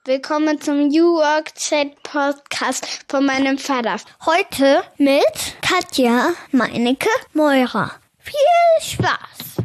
Willkommen zum New Work Chat Podcast von meinem Vater. Heute mit Katja, Meinecke, Meurer. Viel Spaß!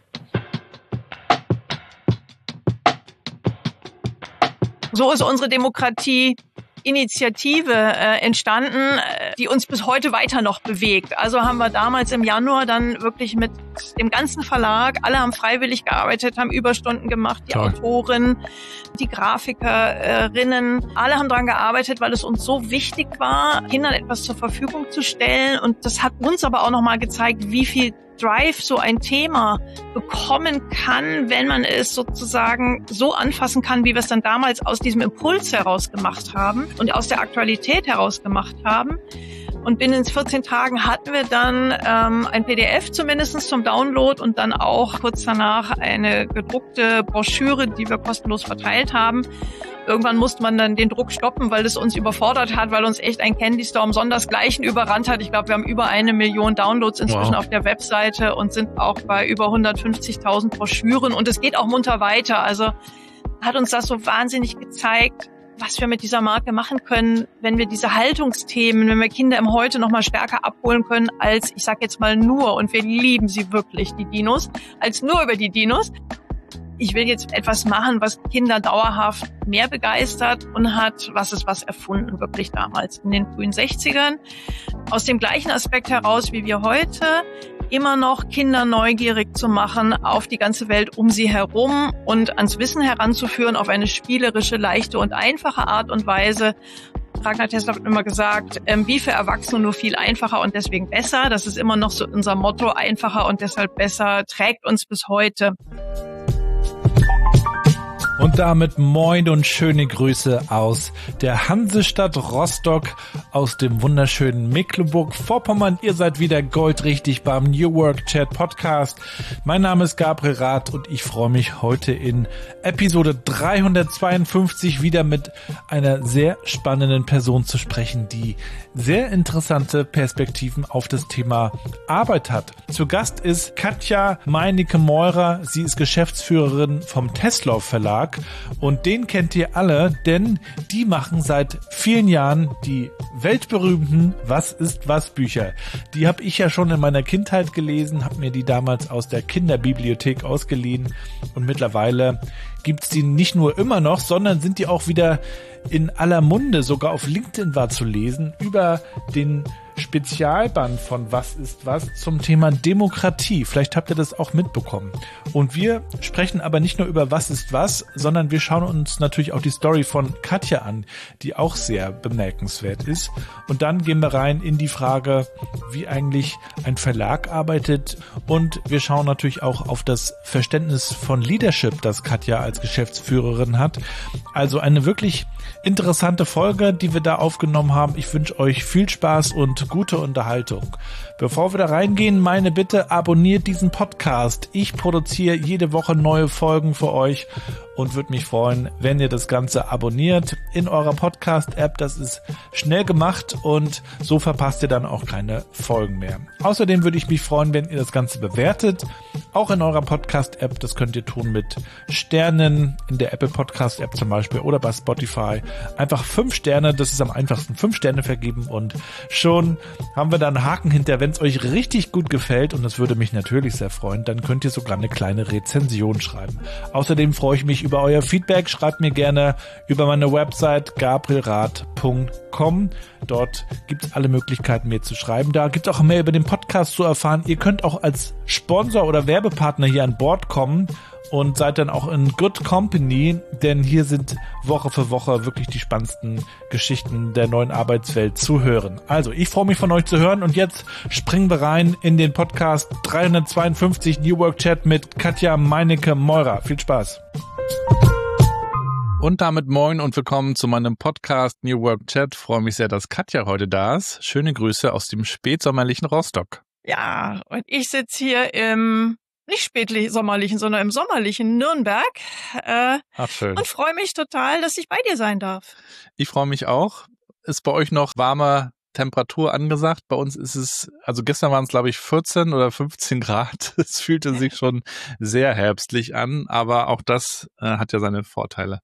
So ist unsere Demokratie-Initiative entstanden, die uns bis heute weiter noch bewegt. Also haben wir damals im Januar dann wirklich mit dem ganzen Verlag, alle haben freiwillig gearbeitet, haben Überstunden gemacht, die Autoren, die Grafikerinnen, alle haben daran gearbeitet, weil es uns so wichtig war, Kindern etwas zur Verfügung zu stellen. Und das hat uns aber auch nochmal gezeigt, wie viel Drive so ein Thema bekommen kann, wenn man es sozusagen so anfassen kann, wie wir es dann damals aus diesem Impuls heraus gemacht haben und aus der Aktualität heraus gemacht haben. Und binnen 14 Tagen hatten wir dann ein PDF zumindest zum Download und dann auch kurz danach eine gedruckte Broschüre, die wir kostenlos verteilt haben. Irgendwann musste man dann den Druck stoppen, weil es uns überfordert hat, weil uns echt ein Candy Storm sondersgleichen überrannt hat. Ich glaube, wir haben über 1 Million Downloads inzwischen auf der Webseite und sind auch bei über 150.000 Broschüren. Und es geht auch munter weiter. Also hat uns das so wahnsinnig gezeigt, was wir mit dieser Marke machen können, wenn wir diese Haltungsthemen, wenn wir Kinder im Heute noch mal stärker abholen können als, ich sag jetzt mal nur, und wir lieben sie wirklich, die Dinos, als nur über die Dinos. Ich will jetzt etwas machen, was Kinder dauerhaft mehr begeistert und hat was erfunden, wirklich damals in den frühen 60ern. Aus dem gleichen Aspekt heraus wie wir heute, immer noch Kinder neugierig zu machen auf die ganze Welt um sie herum und ans Wissen heranzuführen auf eine spielerische, leichte und einfache Art und Weise. Ragnar Tessler hat immer gesagt, wie für Erwachsene nur viel einfacher und deswegen besser. Das ist immer noch so unser Motto, einfacher und deshalb besser, trägt uns bis heute. Und damit moin und schöne Grüße aus der Hansestadt Rostock, aus dem wunderschönen Mecklenburg-Vorpommern. Ihr seid wieder goldrichtig beim New Work Chat Podcast. Mein Name ist Gabriel Rath und ich freue mich heute in Episode 352 wieder mit einer sehr spannenden Person zu sprechen, die sehr interessante Perspektiven auf das Thema Arbeit hat. Zu Gast ist Katja Meinecke-Meurer. Sie ist Geschäftsführerin vom Tesla Verlag. Und den kennt ihr alle, denn die machen seit vielen Jahren die weltberühmten Was ist was Bücher. Die habe ich ja schon in meiner Kindheit gelesen, habe mir die damals aus der Kinderbibliothek ausgeliehen und mittlerweile gibt's die nicht nur immer noch, sondern sind die auch wieder in aller Munde, sogar auf LinkedIn war zu lesen, über den Spezialband von Was ist was zum Thema Demokratie. Vielleicht habt ihr das auch mitbekommen. Und wir sprechen aber nicht nur über Was ist was, sondern wir schauen uns natürlich auch die Story von Katja an, die auch sehr bemerkenswert ist. Und dann gehen wir rein in die Frage, wie eigentlich ein Verlag arbeitet. Und wir schauen natürlich auch auf das Verständnis von Leadership, das Katja als Geschäftsführerin hat. Also eine wirklich interessante Folge, die wir da aufgenommen haben. Ich wünsche euch viel Spaß und gute Unterhaltung. Bevor wir da reingehen, meine Bitte, abonniert diesen Podcast. Ich produziere jede Woche neue Folgen für euch und würde mich freuen, wenn ihr das Ganze abonniert in eurer Podcast-App. Das ist schnell gemacht und so verpasst ihr dann auch keine Folgen mehr. Außerdem würde ich mich freuen, wenn ihr das Ganze bewertet, auch in eurer Podcast-App. Das könnt ihr tun mit Sternen in der Apple Podcast-App zum Beispiel oder bei Spotify. Einfach 5 Sterne, das ist am einfachsten. 5 Sterne vergeben und schon haben wir da einen Haken hinter. Wenn es euch richtig gut gefällt, und das würde mich natürlich sehr freuen, dann könnt ihr sogar eine kleine Rezension schreiben. Außerdem freue ich mich über euer Feedback. Schreibt mir gerne über meine Website gabrielrath.com. Dort gibt es alle Möglichkeiten, mir zu schreiben. Da gibt es auch mehr über den Podcast zu erfahren. Ihr könnt auch als Sponsor oder Werbepartner hier an Bord kommen und seid dann auch in Good Company, denn hier sind Woche für Woche wirklich die spannendsten Geschichten der neuen Arbeitswelt zu hören. Also, ich freue mich von euch zu hören und jetzt springen wir rein in den Podcast 352 New Work Chat mit Katja Meinecke-Meurer. Viel Spaß! Und damit moin und willkommen zu meinem Podcast New Work Chat. Freue mich sehr, dass Katja heute da ist. Schöne Grüße aus dem spätsommerlichen Rostock. Ja, und ich sitze hier im nicht spätsommerlichen, sondern im sommerlichen Nürnberg. Ach, schön. Und freue mich total, dass ich bei dir sein darf. Ich freue mich auch. Ist bei euch noch warme Temperatur angesagt? Bei uns ist es, also gestern waren es glaube ich 14 oder 15 Grad. Es fühlte sich schon sehr herbstlich an, aber auch das hat ja seine Vorteile.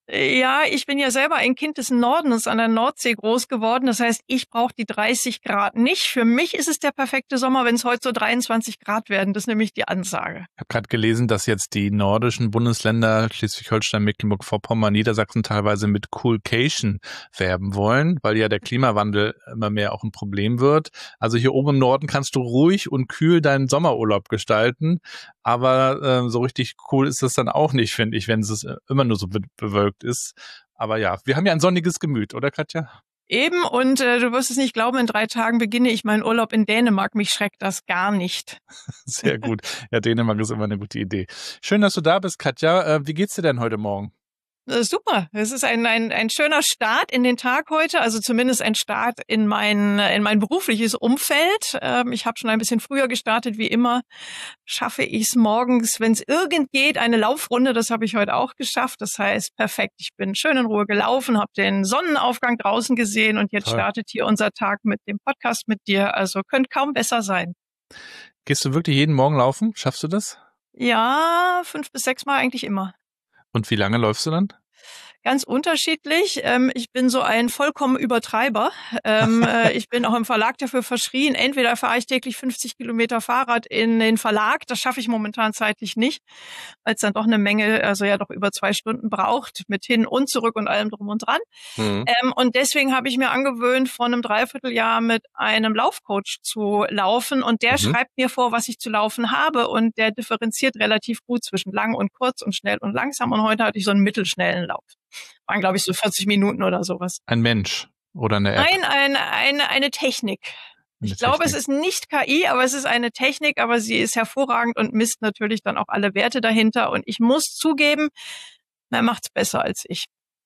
Ja, ich bin ja selber ein Kind des Nordens an der Nordsee groß geworden. Das heißt, ich brauche die 30 Grad nicht. Für mich ist es der perfekte Sommer, wenn es heute so 23 Grad werden. Das ist nämlich die Ansage. Ich habe gerade gelesen, dass jetzt die nordischen Bundesländer Schleswig-Holstein, Mecklenburg-Vorpommern, Niedersachsen teilweise mit Coolcation werben wollen, weil ja der Klimawandel immer mehr auch ein Problem wird. Also hier oben im Norden kannst du ruhig und kühl deinen Sommerurlaub gestalten, aber so richtig cool ist das dann auch nicht, finde ich, wenn es immer nur so bewölkt ist. Aber ja, wir haben ja ein sonniges Gemüt, oder Katja? Eben, und du wirst es nicht glauben, in 3 Tagen beginne ich meinen Urlaub in Dänemark. Mich schreckt das gar nicht. Sehr gut. Ja, Dänemark ist immer eine gute Idee. Schön, dass du da bist, Katja. Wie geht's dir denn heute Morgen? Super. Es ist ein schöner Start in den Tag heute, also zumindest ein Start in mein berufliches Umfeld. Ich habe schon ein bisschen früher gestartet, wie immer. Schaffe ich es morgens, wenn es irgend geht, eine Laufrunde. Das habe ich heute auch geschafft. Das heißt, perfekt. Ich bin schön in Ruhe gelaufen, habe den Sonnenaufgang draußen gesehen und jetzt startet hier unser Tag mit dem Podcast mit dir. Also könnte kaum besser sein. Gehst du wirklich jeden Morgen laufen? Schaffst du das? Ja, 5 bis 6 Mal eigentlich immer. Und wie lange läufst du dann? Ganz unterschiedlich. Ich bin so ein vollkommen Übertreiber. Ich bin auch im Verlag dafür verschrien. Entweder fahre ich täglich 50 Kilometer Fahrrad in den Verlag. Das schaffe ich momentan zeitlich nicht, weil es dann doch eine Menge, also ja doch über 2 Stunden braucht mit hin und zurück und allem drum und dran. Mhm. Und deswegen habe ich mir angewöhnt, vor einem Dreivierteljahr mit einem Laufcoach zu laufen. Und der schreibt mir vor, was ich zu laufen habe. Und der differenziert relativ gut zwischen lang und kurz und schnell und langsam. Und heute hatte ich so einen mittelschnellen Lauf. Waren, glaube ich, so 40 Minuten oder sowas. Ein Mensch oder eine App? Nein, eine Technik. Ich glaube, es ist nicht KI, aber es ist eine Technik, aber sie ist hervorragend und misst natürlich dann auch alle Werte dahinter. Und ich muss zugeben, er macht's besser als ich.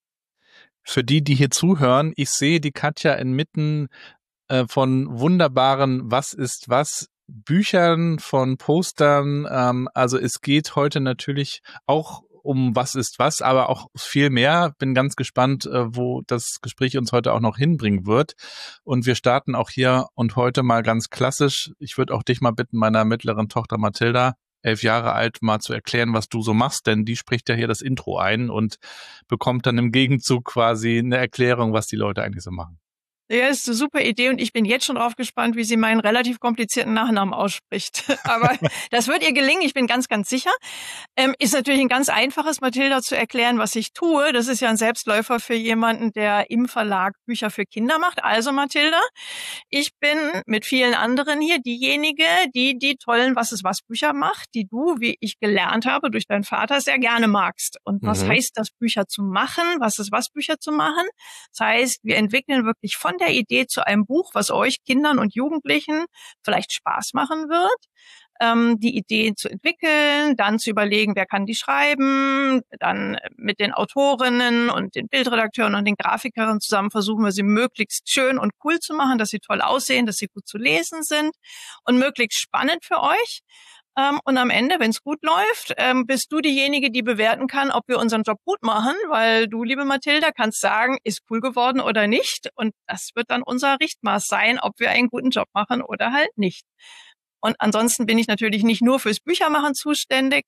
Für die hier zuhören, ich sehe die Katja inmitten von wunderbaren Was ist was Büchern, von Postern. Also es geht heute natürlich auch um was ist was, aber auch viel mehr. Bin ganz gespannt, wo das Gespräch uns heute auch noch hinbringen wird. Und wir starten auch hier und heute mal ganz klassisch. Ich würde auch dich mal bitten, meiner mittleren Tochter Mathilda, 11 Jahre alt, mal zu erklären, was du so machst, denn die spricht ja hier das Intro ein und bekommt dann im Gegenzug quasi eine Erklärung, was die Leute eigentlich so machen. Ja, ist eine super Idee und ich bin jetzt schon drauf gespannt, wie sie meinen relativ komplizierten Nachnamen ausspricht. Aber das wird ihr gelingen, ich bin ganz, ganz sicher. Ist natürlich ein ganz einfaches, Mathilda zu erklären, was ich tue. Das ist ja ein Selbstläufer für jemanden, der im Verlag Bücher für Kinder macht. Also Mathilda, ich bin mit vielen anderen hier diejenige, die tollen Was-ist-was-Bücher macht, die du, wie ich gelernt habe, durch deinen Vater sehr gerne magst. Und was heißt das, Bücher zu machen? Was-ist-was-Bücher zu machen? Das heißt, wir entwickeln wirklich von der Idee zu einem Buch, was euch Kindern und Jugendlichen vielleicht Spaß machen wird, die Idee zu entwickeln, dann zu überlegen, wer kann die schreiben, dann mit den Autorinnen und den Bildredakteuren und den Grafikerinnen zusammen versuchen wir sie möglichst schön und cool zu machen, dass sie toll aussehen, dass sie gut zu lesen sind und möglichst spannend für euch. Und am Ende, wenn es gut läuft, bist du diejenige, die bewerten kann, ob wir unseren Job gut machen, weil du, liebe Mathilda, kannst sagen, ist cool geworden oder nicht. Und das wird dann unser Richtmaß sein, ob wir einen guten Job machen oder halt nicht. Und ansonsten bin ich natürlich nicht nur fürs Büchermachen zuständig.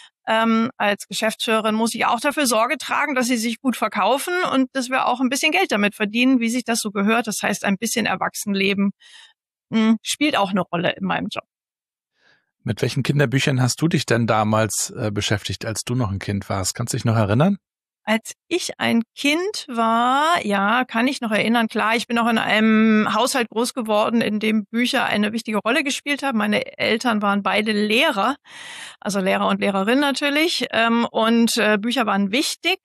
Als Geschäftsführerin muss ich auch dafür Sorge tragen, dass sie sich gut verkaufen und dass wir auch ein bisschen Geld damit verdienen, wie sich das so gehört. Das heißt, ein bisschen Erwachsenenleben spielt auch eine Rolle in meinem Job. Mit welchen Kinderbüchern hast du dich denn damals beschäftigt, als du noch ein Kind warst? Kannst du dich noch erinnern? Als ich ein Kind war, ja, kann ich noch erinnern, klar, ich bin auch in einem Haushalt groß geworden, in dem Bücher eine wichtige Rolle gespielt haben. Meine Eltern waren beide Lehrer, also Lehrer und Lehrerin natürlich, und Bücher waren wichtig.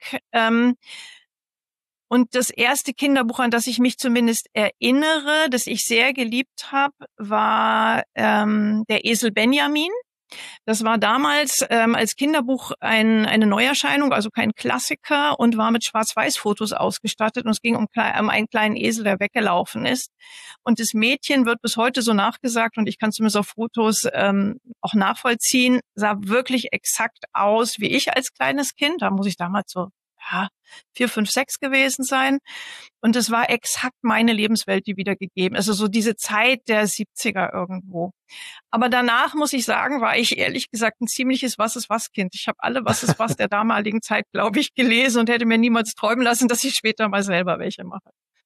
Und das erste Kinderbuch, an das ich mich zumindest erinnere, das ich sehr geliebt habe, war der Esel Benjamin. Das war damals als Kinderbuch eine Neuerscheinung, also kein Klassiker und war mit Schwarz-Weiß-Fotos ausgestattet. Und es ging um einen kleinen Esel, der weggelaufen ist. Und das Mädchen wird bis heute so nachgesagt, und ich kann zumindest auf Fotos auch nachvollziehen, sah wirklich exakt aus wie ich als kleines Kind. Da muss ich damals so 4, 5, 6 gewesen sein. Und es war exakt meine Lebenswelt, die wiedergegeben. Also so diese Zeit der 70er irgendwo. Aber danach, muss ich sagen, war ich ehrlich gesagt ein ziemliches Was-ist-was-Kind. Ich habe alle Was-ist-was der damaligen Zeit, glaube ich, gelesen und hätte mir niemals träumen lassen, dass ich später mal selber welche mache.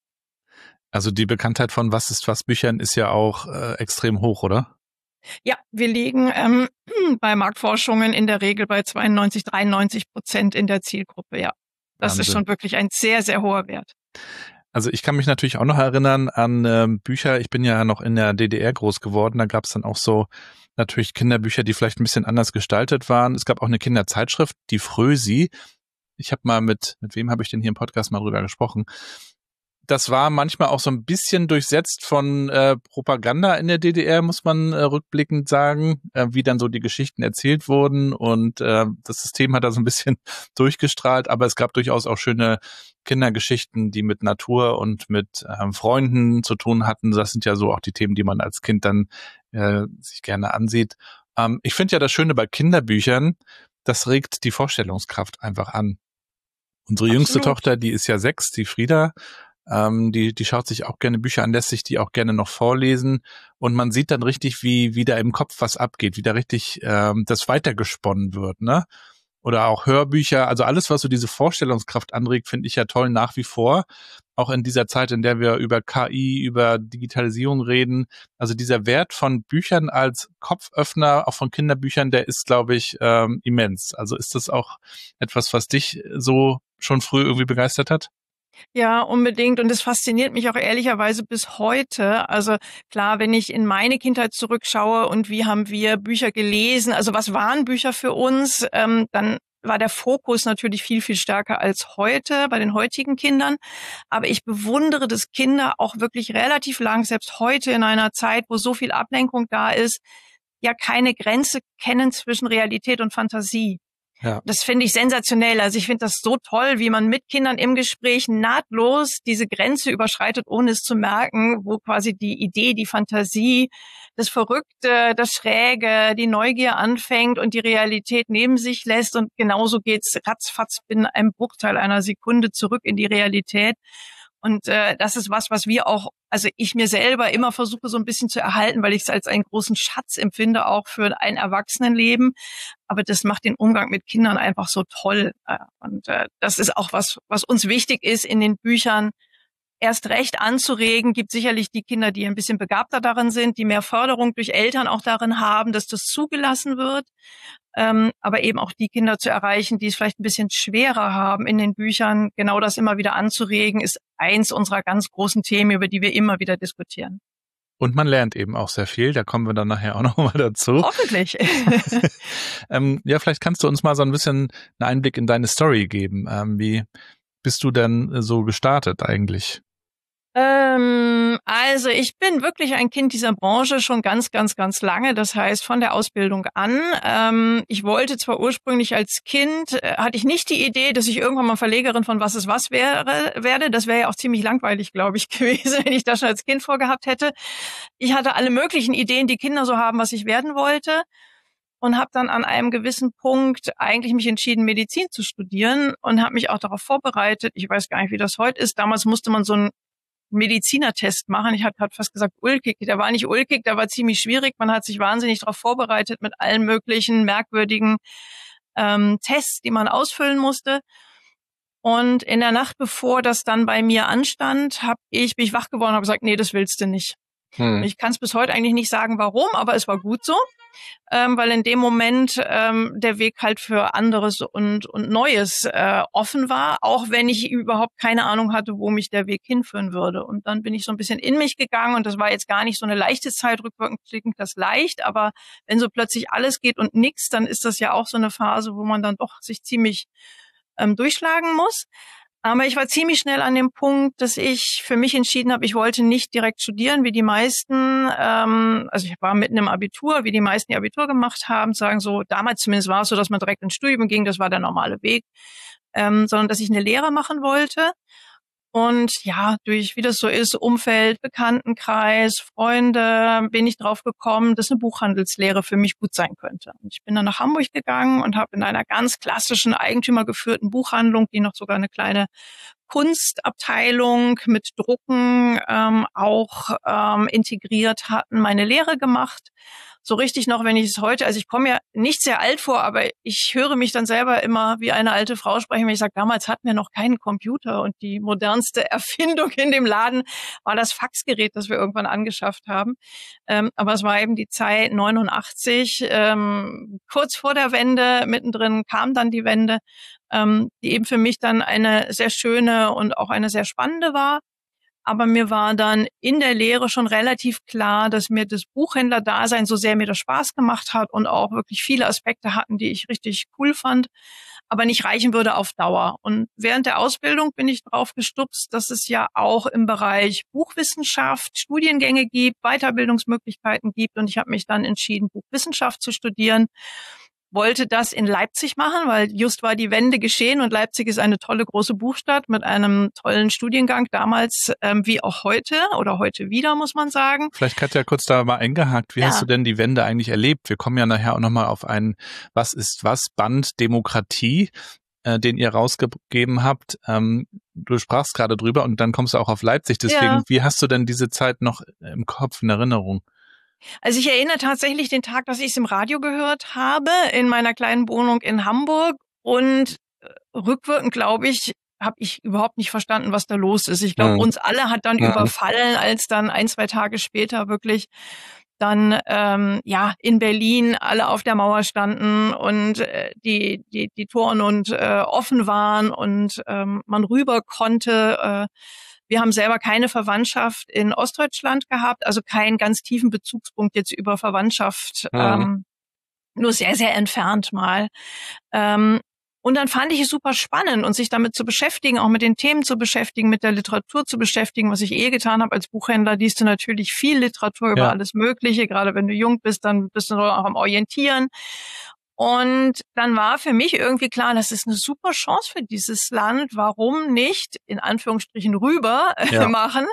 Also die Bekanntheit von Was-ist-was-Büchern ist ja auch extrem hoch, oder? Ja, wir liegen bei Marktforschungen in der Regel bei 92-93% in der Zielgruppe, ja. Das Wahnsinn. ist schon wirklich ein sehr, sehr hoher Wert. Also ich kann mich natürlich auch noch erinnern an Bücher. Ich bin ja noch in der DDR groß geworden. Da gab es dann auch so natürlich Kinderbücher, die vielleicht ein bisschen anders gestaltet waren. Es gab auch eine Kinderzeitschrift, die Frösi. Ich habe mal mit wem habe ich denn hier im Podcast mal drüber gesprochen? Das war manchmal auch so ein bisschen durchsetzt von Propaganda in der DDR, muss man rückblickend sagen, wie dann so die Geschichten erzählt wurden und das System hat da so ein bisschen durchgestrahlt, aber es gab durchaus auch schöne Kindergeschichten, die mit Natur und mit Freunden zu tun hatten. Das sind ja so auch die Themen, die man als Kind dann sich gerne ansieht. Ich finde ja das Schöne bei Kinderbüchern, das regt die Vorstellungskraft einfach an. Unsere jüngste Tochter, die ist ja 6, die Frieda, die schaut sich auch gerne Bücher an, lässt sich die auch gerne noch vorlesen und man sieht dann richtig, wie da im Kopf was abgeht, wie da richtig das weitergesponnen wird, ne? Oder auch Hörbücher, also alles, was so diese Vorstellungskraft anregt, finde ich ja toll nach wie vor. Auch in dieser Zeit, in der wir über KI, über Digitalisierung reden. Also dieser Wert von Büchern als Kopföffner, auch von Kinderbüchern, der ist, glaube ich, immens. Also ist das auch etwas, was dich so schon früh irgendwie begeistert hat? Ja, unbedingt. Und es fasziniert mich auch ehrlicherweise bis heute. Also klar, wenn ich in meine Kindheit zurückschaue und wie haben wir Bücher gelesen, also was waren Bücher für uns, dann war der Fokus natürlich viel, viel stärker als heute bei den heutigen Kindern. Aber ich bewundere, dass Kinder auch wirklich relativ lang, selbst heute in einer Zeit, wo so viel Ablenkung da ist, ja keine Grenze kennen zwischen Realität und Fantasie. Ja. Das finde ich sensationell. Also ich finde das so toll, wie man mit Kindern im Gespräch nahtlos diese Grenze überschreitet, ohne es zu merken, wo quasi die Idee, die Fantasie, das Verrückte, das Schräge, die Neugier anfängt und die Realität neben sich lässt. Und genauso geht's ratzfatz in einem Bruchteil einer Sekunde zurück in die Realität. Und das ist was wir auch, also ich mir selber immer versuche so ein bisschen zu erhalten, weil ich es als einen großen Schatz empfinde, auch für ein Erwachsenenleben. Aber das macht den Umgang mit Kindern einfach so toll. Und das ist auch was uns wichtig ist, in den Büchern erst recht anzuregen. Gibt sicherlich die Kinder, die ein bisschen begabter darin sind, die mehr Förderung durch Eltern auch darin haben, dass das zugelassen wird. Aber eben auch die Kinder zu erreichen, die es vielleicht ein bisschen schwerer haben in den Büchern, genau das immer wieder anzuregen, ist eins unserer ganz großen Themen, über die wir immer wieder diskutieren. Und man lernt eben auch sehr viel, da kommen wir dann nachher auch noch mal dazu. Hoffentlich. Ja, vielleicht kannst du uns mal so ein bisschen einen Einblick in deine Story geben. Wie bist du denn so gestartet eigentlich? Also ich bin wirklich ein Kind dieser Branche schon ganz, ganz, ganz lange. Das heißt, von der Ausbildung an. Ich wollte zwar ursprünglich als Kind, hatte ich nicht die Idee, dass ich irgendwann mal Verlegerin von Was ist was werde. Das wäre ja auch ziemlich langweilig, glaube ich, gewesen, wenn ich das schon als Kind vorgehabt hätte. Ich hatte alle möglichen Ideen, die Kinder so haben, was ich werden wollte. Und habe dann an einem gewissen Punkt eigentlich mich entschieden, Medizin zu studieren und habe mich auch darauf vorbereitet. Ich weiß gar nicht, wie das heute ist. Damals musste man so einen Medizinertest machen. Ich hatte gerade fast gesagt ulkig. Der war nicht ulkig, der war ziemlich schwierig. Man hat sich wahnsinnig darauf vorbereitet mit allen möglichen merkwürdigen Tests, die man ausfüllen musste. Und in der Nacht, bevor das dann bei mir anstand, bin ich wach geworden und habe gesagt, nee, das willst du nicht. Ich kann es bis heute eigentlich nicht sagen, warum, aber es war gut so, weil in dem Moment der Weg halt für anderes und Neues offen war, auch wenn ich überhaupt keine Ahnung hatte, wo mich der Weg hinführen würde. Und dann bin ich so ein bisschen in mich gegangen und das war jetzt gar nicht so eine leichte Zeit, rückwirkend klingt das leicht, aber wenn so plötzlich alles geht und nichts, dann ist das ja auch so eine Phase, wo man dann doch sich ziemlich durchschlagen muss. Aber ich war ziemlich schnell an dem Punkt, dass ich für mich entschieden habe, ich wollte nicht direkt studieren, wie die meisten. Also ich war mitten im Abitur, wie die meisten, die Abitur gemacht haben, sagen so, damals zumindest war es so, dass man direkt ins Studium ging, das war der normale Weg, sondern dass ich eine Lehre machen wollte. Und ja, durch, wie das so ist, Umfeld, Bekanntenkreis, Freunde, bin ich drauf gekommen, dass eine Buchhandelslehre für mich gut sein könnte. Und ich bin dann nach Hamburg gegangen und habe in einer ganz klassischen eigentümergeführten Buchhandlung, die noch sogar eine kleine Kunstabteilung mit Drucken auch integriert hatten, meine Lehre gemacht. So richtig noch, wenn ich es heute, also ich komme ja nicht sehr alt vor, aber ich höre mich dann selber immer wie eine alte Frau sprechen, wenn ich sage, damals hatten wir noch keinen Computer und die modernste Erfindung in dem Laden war das Faxgerät, das wir irgendwann angeschafft haben. Aber es war eben die Zeit 89, kurz vor der Wende, mittendrin kam dann die Wende, die eben für mich dann eine sehr schöne und auch eine sehr spannende war. Aber mir war dann in der Lehre schon relativ klar, dass mir das Buchhändler-Dasein, so sehr mir das Spaß gemacht hat und auch wirklich viele Aspekte hatten, die ich richtig cool fand, aber nicht reichen würde auf Dauer. Und während der Ausbildung bin ich drauf gestupst, dass es ja auch im Bereich Buchwissenschaft Studiengänge gibt, Weiterbildungsmöglichkeiten gibt. Und ich habe mich dann entschieden, Buchwissenschaft zu studieren. Wollte das in Leipzig machen, weil just war die Wende geschehen und Leipzig ist eine tolle große Buchstadt mit einem tollen Studiengang damals wie auch heute oder heute wieder, muss man sagen. Vielleicht Katja kurz da mal eingehakt. Wie hast du denn die Wende eigentlich erlebt? Wir kommen ja nachher auch nochmal auf einen Was ist was Band Demokratie, den ihr rausgegeben habt. Du sprachst gerade drüber und dann kommst du auch auf Leipzig. Deswegen, Wie hast du denn diese Zeit noch im Kopf, in Erinnerung? Also ich erinnere tatsächlich den Tag, dass ich es im Radio gehört habe, in meiner kleinen Wohnung in Hamburg. Und rückwirkend, glaube ich, habe ich überhaupt nicht verstanden, was da los ist. Ich glaube, uns alle hat dann überfallen, als dann 1-2 Tage später wirklich dann in Berlin alle auf der Mauer standen und die Toren und offen waren und man rüber konnte. Wir haben selber keine Verwandtschaft in Ostdeutschland gehabt, also keinen ganz tiefen Bezugspunkt jetzt über Verwandtschaft, nur sehr, sehr entfernt mal. Und dann fand ich es super spannend, und sich damit zu beschäftigen, auch mit den Themen zu beschäftigen, mit der Literatur zu beschäftigen, was ich getan habe. Als Buchhändler liest du natürlich viel Literatur über alles Mögliche. Gerade wenn du jung bist, dann bist du auch am Orientieren. Und dann war für mich irgendwie klar, das ist eine super Chance für dieses Land. Warum nicht, in Anführungsstrichen, rüber machen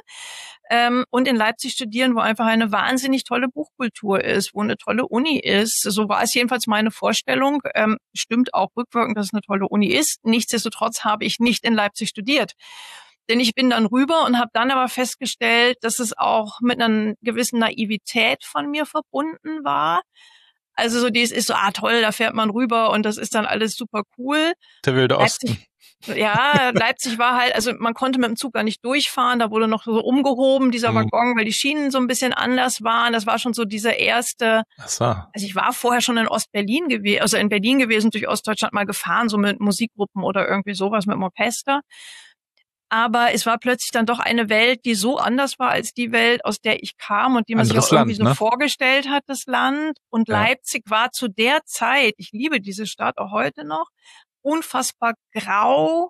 und in Leipzig studieren, wo einfach eine wahnsinnig tolle Buchkultur ist, wo eine tolle Uni ist. So war es jedenfalls meine Vorstellung. Stimmt auch rückwirkend, dass es eine tolle Uni ist. Nichtsdestotrotz habe ich nicht in Leipzig studiert. Denn ich bin dann rüber und habe dann aber festgestellt, dass es auch mit einer gewissen Naivität von mir verbunden war. Also so dies ist so, toll, da fährt man rüber und das ist dann alles super cool. Der wilde Osten. Leipzig war halt, also man konnte mit dem Zug gar nicht durchfahren, da wurde noch so umgehoben, dieser Waggon, weil die Schienen so ein bisschen anders waren. Das war schon so dieser erste, also ich war vorher schon in Ostberlin gewesen, also in Berlin gewesen, durch Ostdeutschland mal gefahren, so mit Musikgruppen oder irgendwie sowas mit dem Orchester. Aber es war plötzlich dann doch eine Welt, die so anders war als die Welt, aus der ich kam und die man sich auch irgendwie so vorgestellt hat, das Land. Und Leipzig war zu der Zeit, ich liebe diese Stadt auch heute noch, unfassbar grau,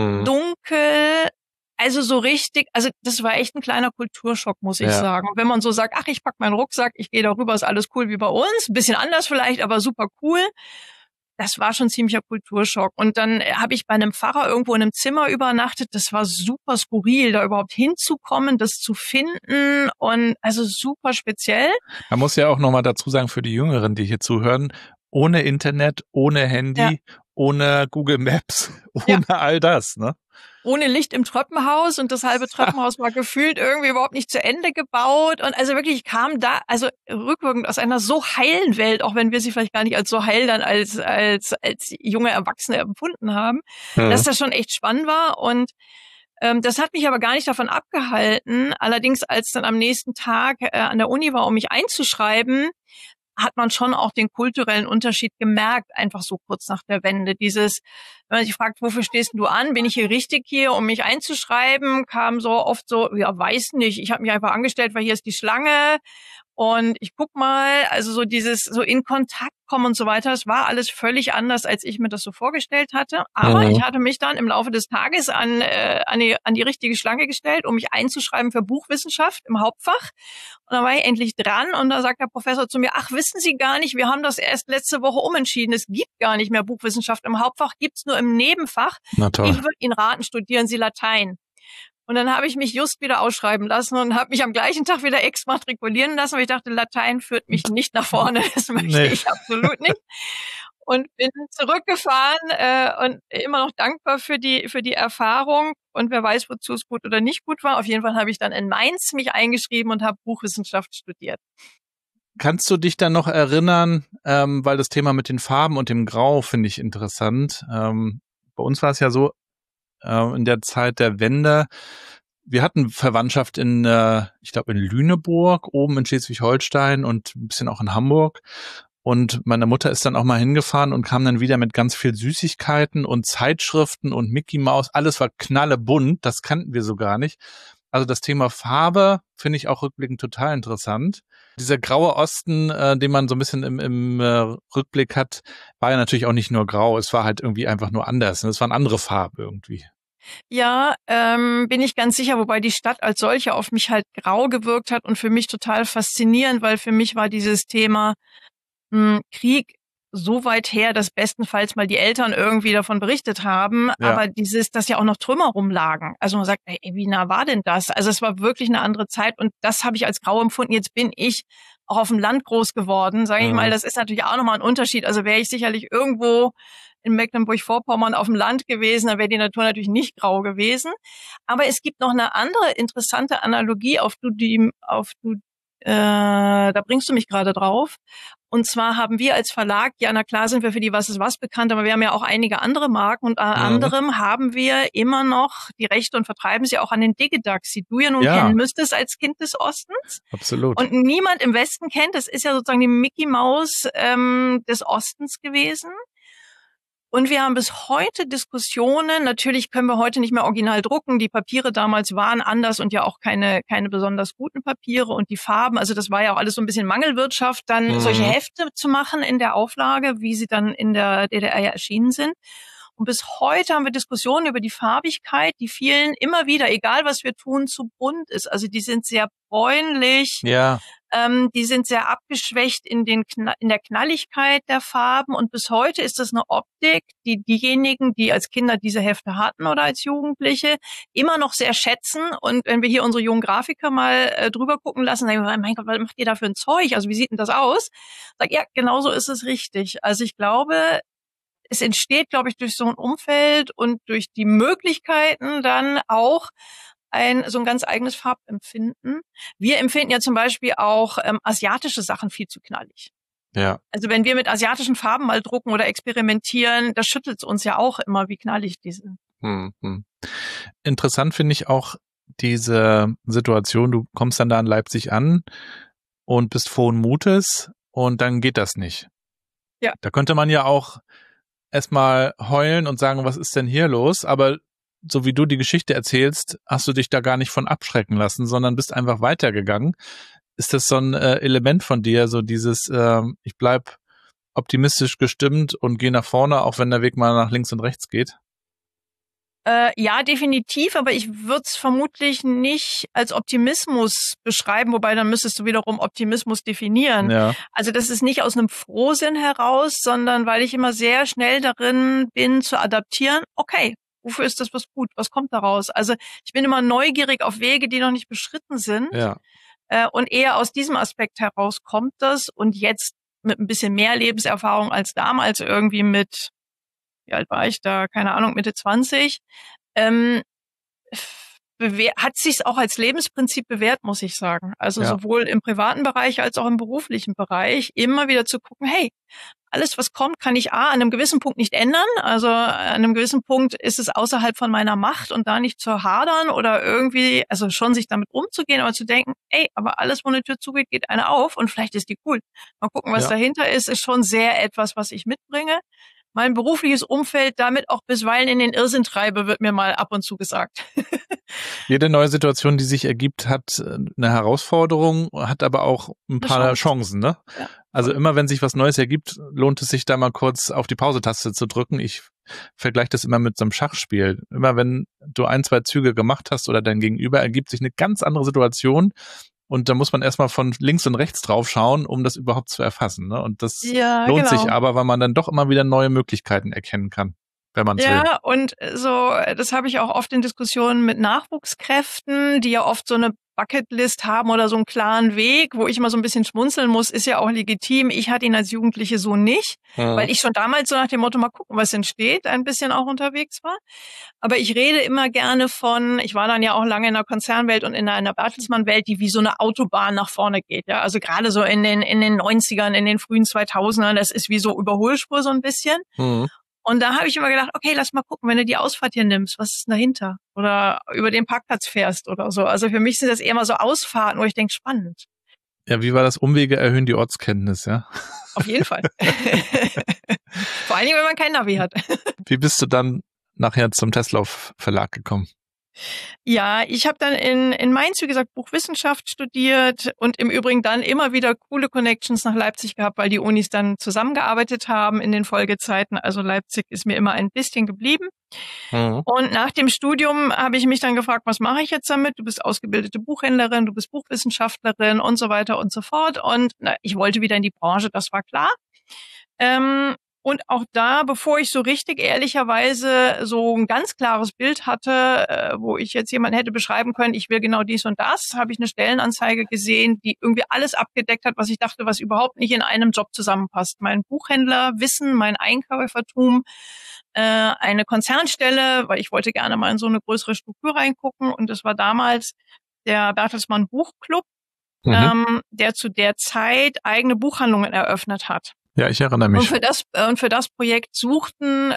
dunkel, also so richtig, also das war echt ein kleiner Kulturschock, muss ich sagen. Und wenn man so sagt, ich pack meinen Rucksack, ich gehe darüber, ist alles cool wie bei uns, ein bisschen anders vielleicht, aber super cool. Das war schon ziemlicher Kulturschock. Und dann habe ich bei einem Pfarrer irgendwo in einem Zimmer übernachtet. Das war super skurril, da überhaupt hinzukommen, das zu finden, und also super speziell. Man muss ja auch nochmal dazu sagen, für die Jüngeren, die hier zuhören, ohne Internet, ohne Handy, ohne Google Maps, ohne all das, ne? Ohne Licht im Treppenhaus, und das halbe Treppenhaus war gefühlt irgendwie überhaupt nicht zu Ende gebaut. Und also wirklich, ich kam da, also rückwirkend aus einer so heilen Welt, auch wenn wir sie vielleicht gar nicht als so heil dann als junge Erwachsene empfunden haben, dass das schon echt spannend war. Und das hat mich aber gar nicht davon abgehalten. Allerdings, als dann am nächsten Tag an der Uni war, um mich einzuschreiben, hat man schon auch den kulturellen Unterschied gemerkt, einfach so kurz nach der Wende. Dieses, wenn man sich fragt, wofür stehst du an? Bin ich hier richtig hier, um mich einzuschreiben? Kam so oft so, weiß nicht. Ich habe mich einfach angestellt, weil hier ist die Schlange und ich guck mal. Also so dieses, so in Kontakt kommen und so weiter. Das war alles völlig anders, als ich mir das so vorgestellt hatte. Aber ich hatte mich dann im Laufe des Tages an die richtige Schlange gestellt, um mich einzuschreiben für Buchwissenschaft im Hauptfach. Und dann war ich endlich dran, und da sagt der Professor zu mir, wissen Sie gar nicht, wir haben das erst letzte Woche umentschieden. Es gibt gar nicht mehr Buchwissenschaft im Hauptfach, gibt's nur im Nebenfach. Ich würde Ihnen raten, studieren Sie Latein. Und dann habe ich mich just wieder ausschreiben lassen und habe mich am gleichen Tag wieder exmatrikulieren lassen, weil ich dachte, Latein führt mich nicht nach vorne. Das möchte ich absolut nicht. Und bin zurückgefahren und immer noch dankbar für die Erfahrung. Und wer weiß, wozu es gut oder nicht gut war. Auf jeden Fall habe ich dann in Mainz mich eingeschrieben und habe Buchwissenschaft studiert. Kannst du dich dann noch erinnern, weil das Thema mit den Farben und dem Grau finde ich interessant. Bei uns war es ja so, in der Zeit der Wende, wir hatten Verwandtschaft in, ich glaube in Lüneburg, oben in Schleswig-Holstein und ein bisschen auch in Hamburg. Und meine Mutter ist dann auch mal hingefahren und kam dann wieder mit ganz viel Süßigkeiten und Zeitschriften und Mickey Mouse. Alles war knallebunt, das kannten wir so gar nicht. Also das Thema Farbe finde ich auch rückblickend total interessant. Dieser graue Osten, den man so ein bisschen im Rückblick hat, war ja natürlich auch nicht nur grau. Es war halt irgendwie einfach nur anders. Es war eine andere Farbe irgendwie. Ja, bin ich ganz sicher, wobei die Stadt als solche auf mich halt grau gewirkt hat und für mich total faszinierend, weil für mich war dieses Thema Krieg so weit her, dass bestenfalls mal die Eltern irgendwie davon berichtet haben, aber dass ja auch noch Trümmer rumlagen. Also man sagt, ey, wie nah war denn das? Also es war wirklich eine andere Zeit und das habe ich als grau empfunden. Jetzt bin ich auch auf dem Land groß geworden, sage ich mal. Das ist natürlich auch nochmal ein Unterschied. Also wäre ich sicherlich irgendwo in Mecklenburg-Vorpommern auf dem Land gewesen, dann wäre die Natur natürlich nicht grau gewesen. Aber es gibt noch eine andere interessante Analogie, da bringst du mich gerade drauf. Und zwar haben wir als Verlag, ja, na klar sind wir für die Was ist was bekannt, aber wir haben ja auch einige andere Marken und unter anderem haben wir immer noch die Rechte und vertreiben sie auch an den Digidax, die du ja nun kennen müsstest als Kind des Ostens. Absolut. Und niemand im Westen kennt, das ist ja sozusagen die Mickey Maus des Ostens gewesen. Und wir haben bis heute Diskussionen. Natürlich können wir heute nicht mehr original drucken. Die Papiere damals waren anders und ja auch keine besonders guten Papiere und die Farben. Also das war ja auch alles so ein bisschen Mangelwirtschaft, dann solche Hefte zu machen in der Auflage, wie sie dann in der DDR ja erschienen sind. Und bis heute haben wir Diskussionen über die Farbigkeit, die vielen immer wieder, egal was wir tun, zu bunt ist. Also die sind sehr bräunlich. Ja. Die sind sehr abgeschwächt in der Knalligkeit der Farben und bis heute ist das eine Optik, die diejenigen, die als Kinder diese Hefte hatten oder als Jugendliche, immer noch sehr schätzen. Und wenn wir hier unsere jungen Grafiker mal drüber gucken lassen, sagen wir, mein Gott, was macht ihr da für ein Zeug? Also wie sieht denn das aus? Sag, ja, genauso ist es richtig. Also ich glaube, es entsteht, glaube ich, durch so ein Umfeld und durch die Möglichkeiten dann auch so ein ganz eigenes Farbempfinden. Wir empfinden ja zum Beispiel auch asiatische Sachen viel zu knallig. Ja. Also wenn wir mit asiatischen Farben mal drucken oder experimentieren, das schüttelt es uns ja auch immer, wie knallig die sind. Interessant finde ich auch diese Situation, du kommst dann da in Leipzig an und bist frohen Mutes und dann geht das nicht. Ja. Da könnte man ja auch erstmal heulen und sagen, was ist denn hier los? Aber so wie du die Geschichte erzählst, hast du dich da gar nicht von abschrecken lassen, sondern bist einfach weitergegangen. Ist das so ein Element von dir, so dieses, ich bleib optimistisch gestimmt und gehe nach vorne, auch wenn der Weg mal nach links und rechts geht? Ja, definitiv, aber ich würde es vermutlich nicht als Optimismus beschreiben, wobei dann müsstest du wiederum Optimismus definieren. Ja. Also das ist nicht aus einem Frohsinn heraus, sondern weil ich immer sehr schnell darin bin zu adaptieren, okay, wofür ist das was gut? Was kommt daraus? Also ich bin immer neugierig auf Wege, die noch nicht beschritten sind. Ja. Und eher aus diesem Aspekt heraus kommt das. Und jetzt mit ein bisschen mehr Lebenserfahrung als damals, irgendwie mit, wie alt war ich da? Keine Ahnung, Mitte 20. Hat sich's auch als Lebensprinzip bewährt, muss ich sagen. Also sowohl im privaten Bereich als auch im beruflichen Bereich immer wieder zu gucken, hey, alles, was kommt, kann ich an einem gewissen Punkt nicht ändern. Also an einem gewissen Punkt ist es außerhalb von meiner Macht und da nicht zu hadern oder irgendwie, also schon sich damit umzugehen, aber zu denken, ey, aber alles, wo eine Tür zugeht, geht eine auf und vielleicht ist die cool. Mal gucken, was dahinter ist schon sehr etwas, was ich mitbringe. Mein berufliches Umfeld damit auch bisweilen in den Irrsinn treibe, wird mir mal ab und zu gesagt. Jede neue Situation, die sich ergibt, hat eine Herausforderung, hat aber auch ein paar Chancen, ne? Ja. Also immer, wenn sich was Neues ergibt, lohnt es sich da mal kurz auf die Pause-Taste zu drücken. Ich vergleiche das immer mit so einem Schachspiel. Immer wenn du 1, 2 Züge gemacht hast oder dein Gegenüber, ergibt sich eine ganz andere Situation. Und da muss man erstmal von links und rechts drauf schauen, um das überhaupt zu erfassen, ne? Und das lohnt sich aber, weil man dann doch immer wieder neue Möglichkeiten erkennen kann. wenn man will. Ja, und so, das habe ich auch oft in Diskussionen mit Nachwuchskräften, die ja oft so eine Bucketlist haben oder so einen klaren Weg, wo ich immer so ein bisschen schmunzeln muss, ist ja auch legitim. Ich hatte ihn als Jugendliche so nicht, weil ich schon damals so nach dem Motto, mal gucken, was entsteht, ein bisschen auch unterwegs war. Aber ich rede immer gerne ich war dann ja auch lange in der Konzernwelt und in einer Bertelsmann-Welt, die wie so eine Autobahn nach vorne geht. Ja, also gerade so in den 90ern, in den frühen 2000ern, das ist wie so Überholspur so ein bisschen. Und da habe ich immer gedacht, okay, lass mal gucken, wenn du die Ausfahrt hier nimmst, was ist denn dahinter? Oder über den Parkplatz fährst oder so. Also für mich sind das eher mal so Ausfahrten, wo ich denke, spannend. Ja, wie war das? Umwege erhöhen die Ortskenntnis, ja? Auf jeden Fall. Vor allen Dingen, wenn man kein Navi hat. Wie bist du dann nachher zum Teslauf Verlag gekommen? Ja, ich habe dann in Mainz, wie gesagt, Buchwissenschaft studiert und im Übrigen dann immer wieder coole Connections nach Leipzig gehabt, weil die Unis dann zusammengearbeitet haben in den Folgezeiten. Also Leipzig ist mir immer ein bisschen geblieben. Und nach dem Studium habe ich mich dann gefragt, was mache ich jetzt damit? Du bist ausgebildete Buchhändlerin, du bist Buchwissenschaftlerin und so weiter und so fort. Und ich wollte wieder in die Branche, das war klar. Und auch da, bevor ich so richtig ehrlicherweise so ein ganz klares Bild hatte, wo ich jetzt jemanden hätte beschreiben können, ich will genau dies und das, habe ich eine Stellenanzeige gesehen, die irgendwie alles abgedeckt hat, was ich dachte, was überhaupt nicht in einem Job zusammenpasst. Mein Buchhändlerwissen, mein Einkäufertum, eine Konzernstelle, weil ich wollte gerne mal in so eine größere Struktur reingucken. Und das war damals der Bertelsmann Buchclub, der zu der Zeit eigene Buchhandlungen eröffnet hat. Ja, ich erinnere mich. Und für das Projekt suchte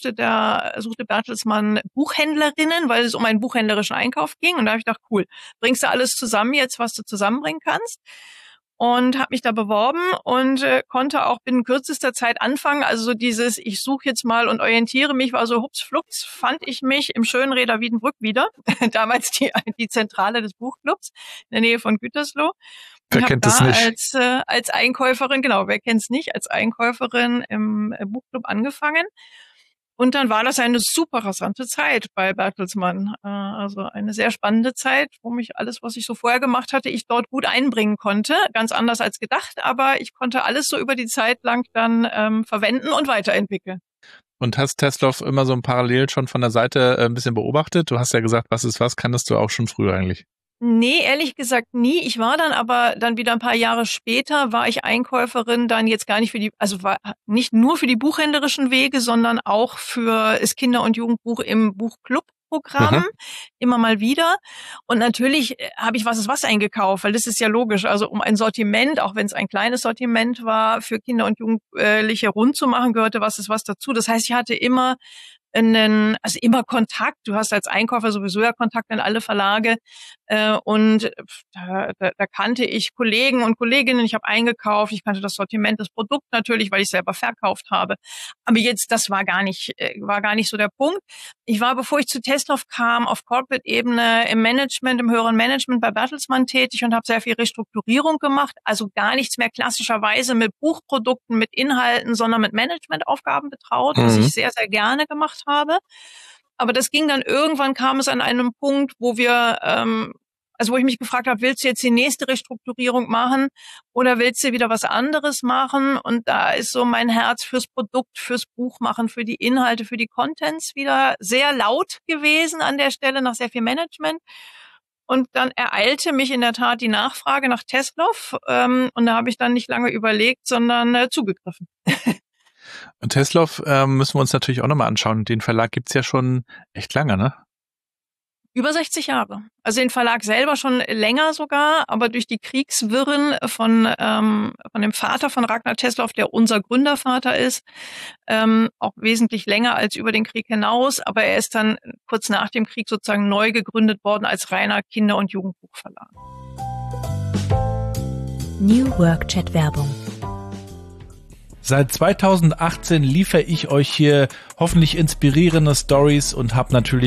Bertelsmann Buchhändlerinnen, weil es um einen buchhändlerischen Einkauf ging. Und da habe ich gedacht, cool, bringst du alles zusammen jetzt, was du zusammenbringen kannst. Und habe mich da beworben und konnte auch binnen kürzester Zeit anfangen. Also so dieses, ich suche jetzt mal und orientiere mich, war so hupsflux, fand ich mich im schönen Reda Wiedenbrück wieder. Damals die Zentrale des Buchclubs in der Nähe von Gütersloh. Wer kennt das nicht? Als Einkäuferin, genau, wer kennt's nicht, als Einkäuferin im Buchclub angefangen. Und dann war das eine super rasante Zeit bei Bertelsmann. Also eine sehr spannende Zeit, wo mich alles, was ich so vorher gemacht hatte, ich dort gut einbringen konnte. Ganz anders als gedacht, aber ich konnte alles so über die Zeit lang dann verwenden und weiterentwickeln. Und hast Teslauf immer so parallel schon von der Seite ein bisschen beobachtet? Du hast ja gesagt, was ist was, kanntest du auch schon früher eigentlich? Nee, ehrlich gesagt nie. Ich war dann aber wieder ein paar Jahre später, war ich Einkäuferin dann jetzt gar nicht war nicht nur für die buchhändlerischen Wege, sondern auch für das Kinder- und Jugendbuch im Buchclub-Programm, immer mal wieder. Und natürlich habe ich was eingekauft, weil das ist ja logisch. Also um ein Sortiment, auch wenn es ein kleines Sortiment war, für Kinder und Jugendliche rund zu machen, gehörte was dazu. Das heißt, ich hatte immer Kontakt. Du hast als Einkäufer sowieso ja Kontakt in alle Verlage. Und da kannte ich Kollegen und Kolleginnen. Ich habe eingekauft. Ich kannte das Sortiment, das Produkt natürlich, weil ich selber verkauft habe. Aber jetzt, das war gar nicht so der Punkt. Ich war, bevor ich zu Teslauf kam, auf Corporate-Ebene im Management, im höheren Management bei Bertelsmann tätig und habe sehr viel Restrukturierung gemacht. Also gar nichts mehr klassischerweise mit Buchprodukten, mit Inhalten, sondern mit Managementaufgaben betraut, was ich sehr, sehr gerne gemacht habe. Aber das ging dann irgendwann, kam es an einem Punkt, wo wo ich mich gefragt habe, willst du jetzt die nächste Restrukturierung machen oder willst du wieder was anderes machen? Und da ist so mein Herz fürs Produkt, fürs Buch machen, für die Inhalte, für die Contents wieder sehr laut gewesen an der Stelle nach sehr viel Management. Und dann ereilte mich in der Tat die Nachfrage nach Teslauf. Und da habe ich dann nicht lange überlegt, sondern zugegriffen. Und Teslauf müssen wir uns natürlich auch nochmal anschauen. Den Verlag gibt's ja schon echt lange, ne? Über 60 Jahre. Also den Verlag selber schon länger sogar, aber durch die Kriegswirren von dem Vater von Ragnar Teslauf, der unser Gründervater ist, auch wesentlich länger als über den Krieg hinaus. Aber er ist dann kurz nach dem Krieg sozusagen neu gegründet worden als reiner Kinder- und Jugendbuchverlag. New Work Chat Werbung. Seit 2018 liefere ich euch hier hoffentlich inspirierende Stories und habe natürlich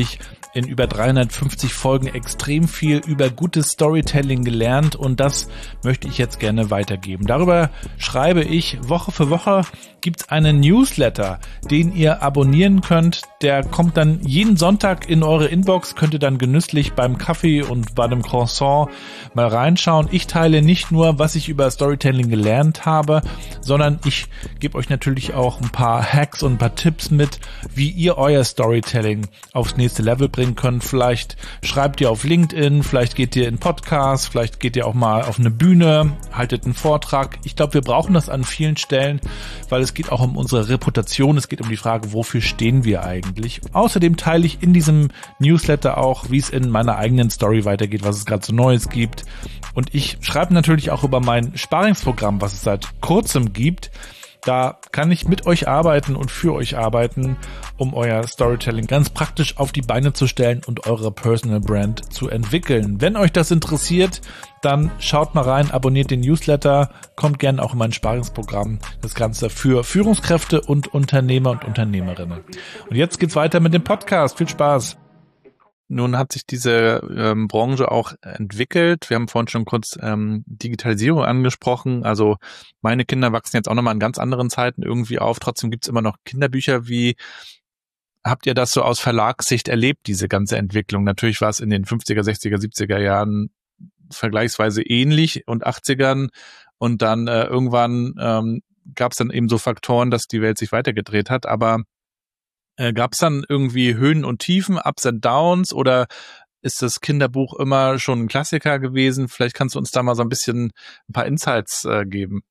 in über 350 Folgen extrem viel über gutes Storytelling gelernt und das möchte ich jetzt gerne weitergeben. Darüber schreibe ich Woche für Woche. Gibt's einen Newsletter, den ihr abonnieren könnt. Der kommt dann jeden Sonntag in eure Inbox, könnt ihr dann genüsslich beim Kaffee und bei einem Croissant mal reinschauen. Ich teile nicht nur, was ich über Storytelling gelernt habe, sondern ich gebe euch natürlich auch ein paar Hacks und ein paar Tipps mit, wie ihr euer Storytelling aufs nächste Level bringen könnt. Vielleicht schreibt ihr auf LinkedIn, vielleicht geht ihr in Podcasts, vielleicht geht ihr auch mal auf eine Bühne, haltet einen Vortrag. Ich glaube, wir brauchen das an vielen Stellen, weil es geht auch um unsere Reputation, es geht um die Frage, wofür stehen wir eigentlich. Außerdem teile ich in diesem Newsletter auch, wie es in meiner eigenen Story weitergeht, was es gerade so Neues gibt. Und ich schreibe natürlich auch über mein Sparringsprogramm, was es seit kurzem gibt. Da kann ich mit euch arbeiten und für euch arbeiten, um euer Storytelling ganz praktisch auf die Beine zu stellen und eure Personal Brand zu entwickeln. Wenn euch das interessiert, dann schaut mal rein, abonniert den Newsletter, kommt gerne auch in mein Sparingsprogramm. Das Ganze für Führungskräfte und Unternehmer und Unternehmerinnen. Und jetzt geht's weiter mit dem Podcast. Viel Spaß! Nun hat sich diese Branche auch entwickelt. Wir haben vorhin schon kurz Digitalisierung angesprochen. Also meine Kinder wachsen jetzt auch nochmal in ganz anderen Zeiten irgendwie auf. Trotzdem gibt's immer noch Kinderbücher. Wie habt ihr das so aus Verlagssicht erlebt, diese ganze Entwicklung? Natürlich war es in den 50er, 60er, 70er Jahren vergleichsweise ähnlich und 80ern. Und dann irgendwann gab's dann eben so Faktoren, dass die Welt sich weitergedreht hat. Aber gab es dann irgendwie Höhen und Tiefen, Ups and Downs oder ist das Kinderbuch immer schon ein Klassiker gewesen? Vielleicht kannst du uns da mal so ein paar Insights geben.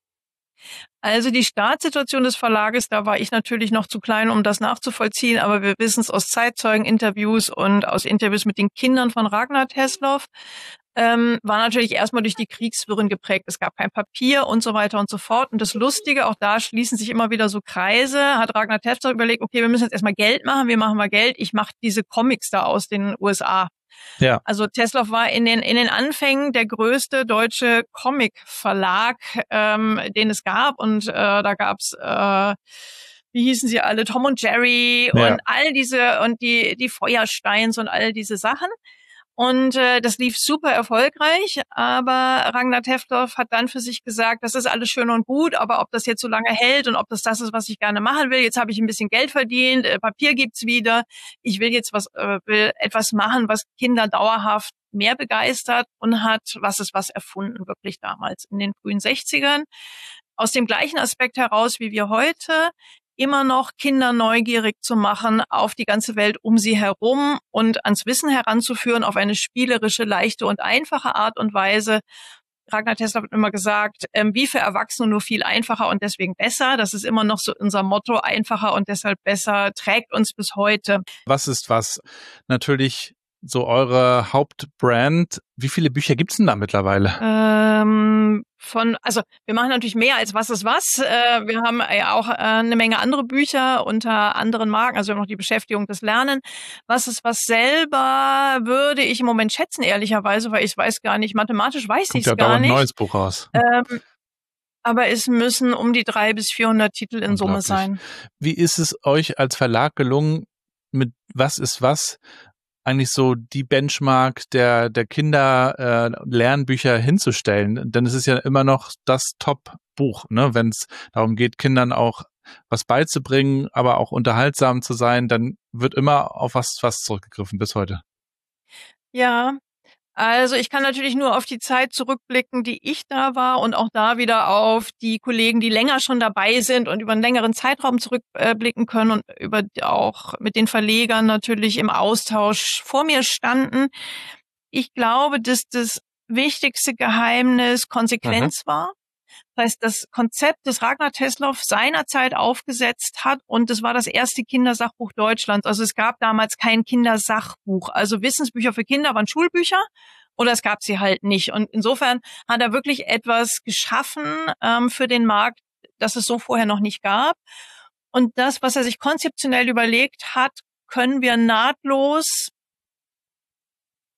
Also die Startsituation des Verlages, da war ich natürlich noch zu klein, um das nachzuvollziehen, aber wir wissen es aus Zeitzeugeninterviews und aus Interviews mit den Kindern von Ragnar Teslow, war natürlich erstmal durch die Kriegswirren geprägt. Es gab kein Papier und so weiter und so fort. Und das Lustige, auch da schließen sich immer wieder so Kreise, hat Ragnar Teslow überlegt, okay, wir müssen jetzt erstmal Geld machen, wir machen mal Geld, ich mache diese Comics da aus den USA. Ja. Also Teslow war in den Anfängen der größte deutsche Comic-Verlag, den es gab. Und da gab's wie hießen sie alle, Tom und Jerry und all diese und die Feuersteins und all diese Sachen. Und das lief super erfolgreich, aber Ragnar Teslow hat dann für sich gesagt, das ist alles schön und gut, aber ob das jetzt so lange hält und ob das ist, was ich gerne machen will, jetzt habe ich ein bisschen Geld verdient, Papier gibt's wieder, ich will jetzt will etwas machen, was Kinder dauerhaft mehr begeistert und hat was erfunden, wirklich damals in den frühen 60ern. Aus dem gleichen Aspekt heraus wie wir heute, immer noch Kinder neugierig zu machen auf die ganze Welt um sie herum und ans Wissen heranzuführen auf eine spielerische, leichte und einfache Art und Weise. Ragnar Teslow hat immer gesagt, wie für Erwachsene nur viel einfacher und deswegen besser. Das ist immer noch so unser Motto, einfacher und deshalb besser, trägt uns bis heute. Was ist was? Natürlich so eure Hauptbrand. Wie viele Bücher gibt's denn da mittlerweile? Also wir machen natürlich mehr als Was ist was. Wir haben ja auch eine Menge andere Bücher unter anderen Marken. Also wir haben noch die Beschäftigung, das Lernen. Was ist was selber würde ich im Moment schätzen, ehrlicherweise, weil ich weiß gar nicht, mathematisch weiß ich es gar nicht. Kommt ja dauernd ein neues Buch raus. Aber es müssen um die 300 bis 400 Titel in Summe sein. Wie ist es euch als Verlag gelungen, mit Was ist was eigentlich so die Benchmark der Kinder Lernbücher hinzustellen? Denn es ist ja immer noch das Top-Buch, ne? Wenn es darum geht, Kindern auch was beizubringen, aber auch unterhaltsam zu sein, dann wird immer auf was zurückgegriffen bis heute. Ja, also ich kann natürlich nur auf die Zeit zurückblicken, die ich da war und auch da wieder auf die Kollegen, die länger schon dabei sind und über einen längeren Zeitraum zurückblicken können und über auch mit den Verlegern natürlich im Austausch vor mir standen. Ich glaube, dass das wichtigste Geheimnis Konsequenz war. Das heißt, das Konzept, das Ragnar Teslow seinerzeit aufgesetzt hat, und das war das erste Kindersachbuch Deutschlands. Also es gab damals kein Kindersachbuch. Also Wissensbücher für Kinder waren Schulbücher oder es gab sie halt nicht. Und insofern hat er wirklich etwas geschaffen für den Markt, das es so vorher noch nicht gab. Und das, was er sich konzeptionell überlegt hat, können wir nahtlos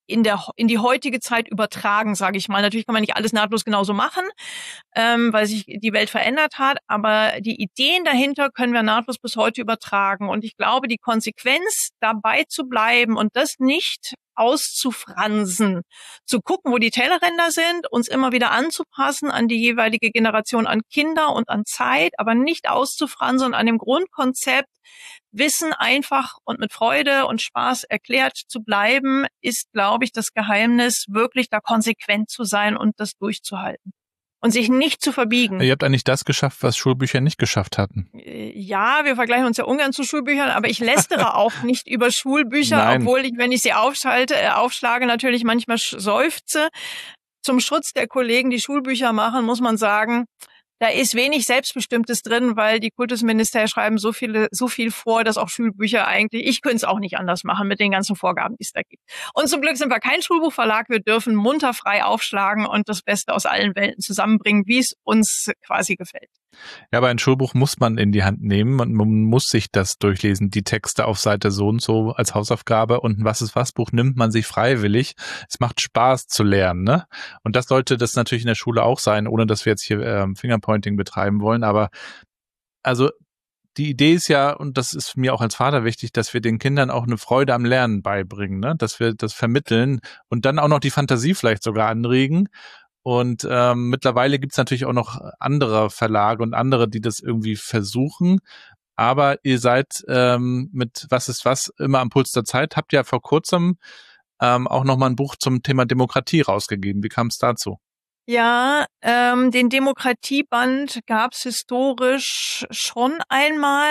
in die heutige Zeit übertragen, sage ich mal. Natürlich kann man nicht alles nahtlos genauso machen, weil sich die Welt verändert hat, aber die Ideen dahinter können wir nahtlos bis heute übertragen. Und ich glaube, die Konsequenz, dabei zu bleiben und das nicht auszufransen, zu gucken, wo die Tellerränder sind, uns immer wieder anzupassen an die jeweilige Generation, an Kinder und an Zeit, aber nicht auszufransen und an dem Grundkonzept, Wissen einfach und mit Freude und Spaß erklärt zu bleiben, ist, glaube ich, das Geheimnis, wirklich da konsequent zu sein und das durchzuhalten. Und sich nicht zu verbiegen. Ihr habt eigentlich das geschafft, was Schulbücher nicht geschafft hatten. Ja, wir vergleichen uns ja ungern zu Schulbüchern, aber ich lästere auch nicht über Schulbücher, Nein. Obwohl ich, wenn ich sie aufschlage, natürlich manchmal seufze. Zum Schutz der Kollegen, die Schulbücher machen, muss man sagen, da ist wenig Selbstbestimmtes drin, weil die Kultusminister schreiben so viel vor, dass auch Schulbücher eigentlich, ich könnte es auch nicht anders machen mit den ganzen Vorgaben, die es da gibt. Und zum Glück sind wir kein Schulbuchverlag, wir dürfen munter frei aufschlagen und das Beste aus allen Welten zusammenbringen, wie es uns quasi gefällt. Ja, aber ein Schulbuch muss man in die Hand nehmen und man muss sich das durchlesen, die Texte auf Seite so und so als Hausaufgabe, und ein Was-ist-was-Buch nimmt man sich freiwillig. Es macht Spaß zu lernen, ne? Und das sollte das natürlich in der Schule auch sein, ohne dass wir jetzt hier Fingerpointing betreiben wollen, aber also die Idee ist ja, und das ist mir auch als Vater wichtig, dass wir den Kindern auch eine Freude am Lernen beibringen, ne? Dass wir das vermitteln und dann auch noch die Fantasie vielleicht sogar anregen. Und mittlerweile gibt's natürlich auch noch andere Verlage und andere, die das irgendwie versuchen. Aber ihr seid mit Was ist was immer am Puls der Zeit. Habt ja vor kurzem auch nochmal ein Buch zum Thema Demokratie rausgegeben. Wie kam es dazu? Ja, den Demokratieband gab's historisch schon einmal.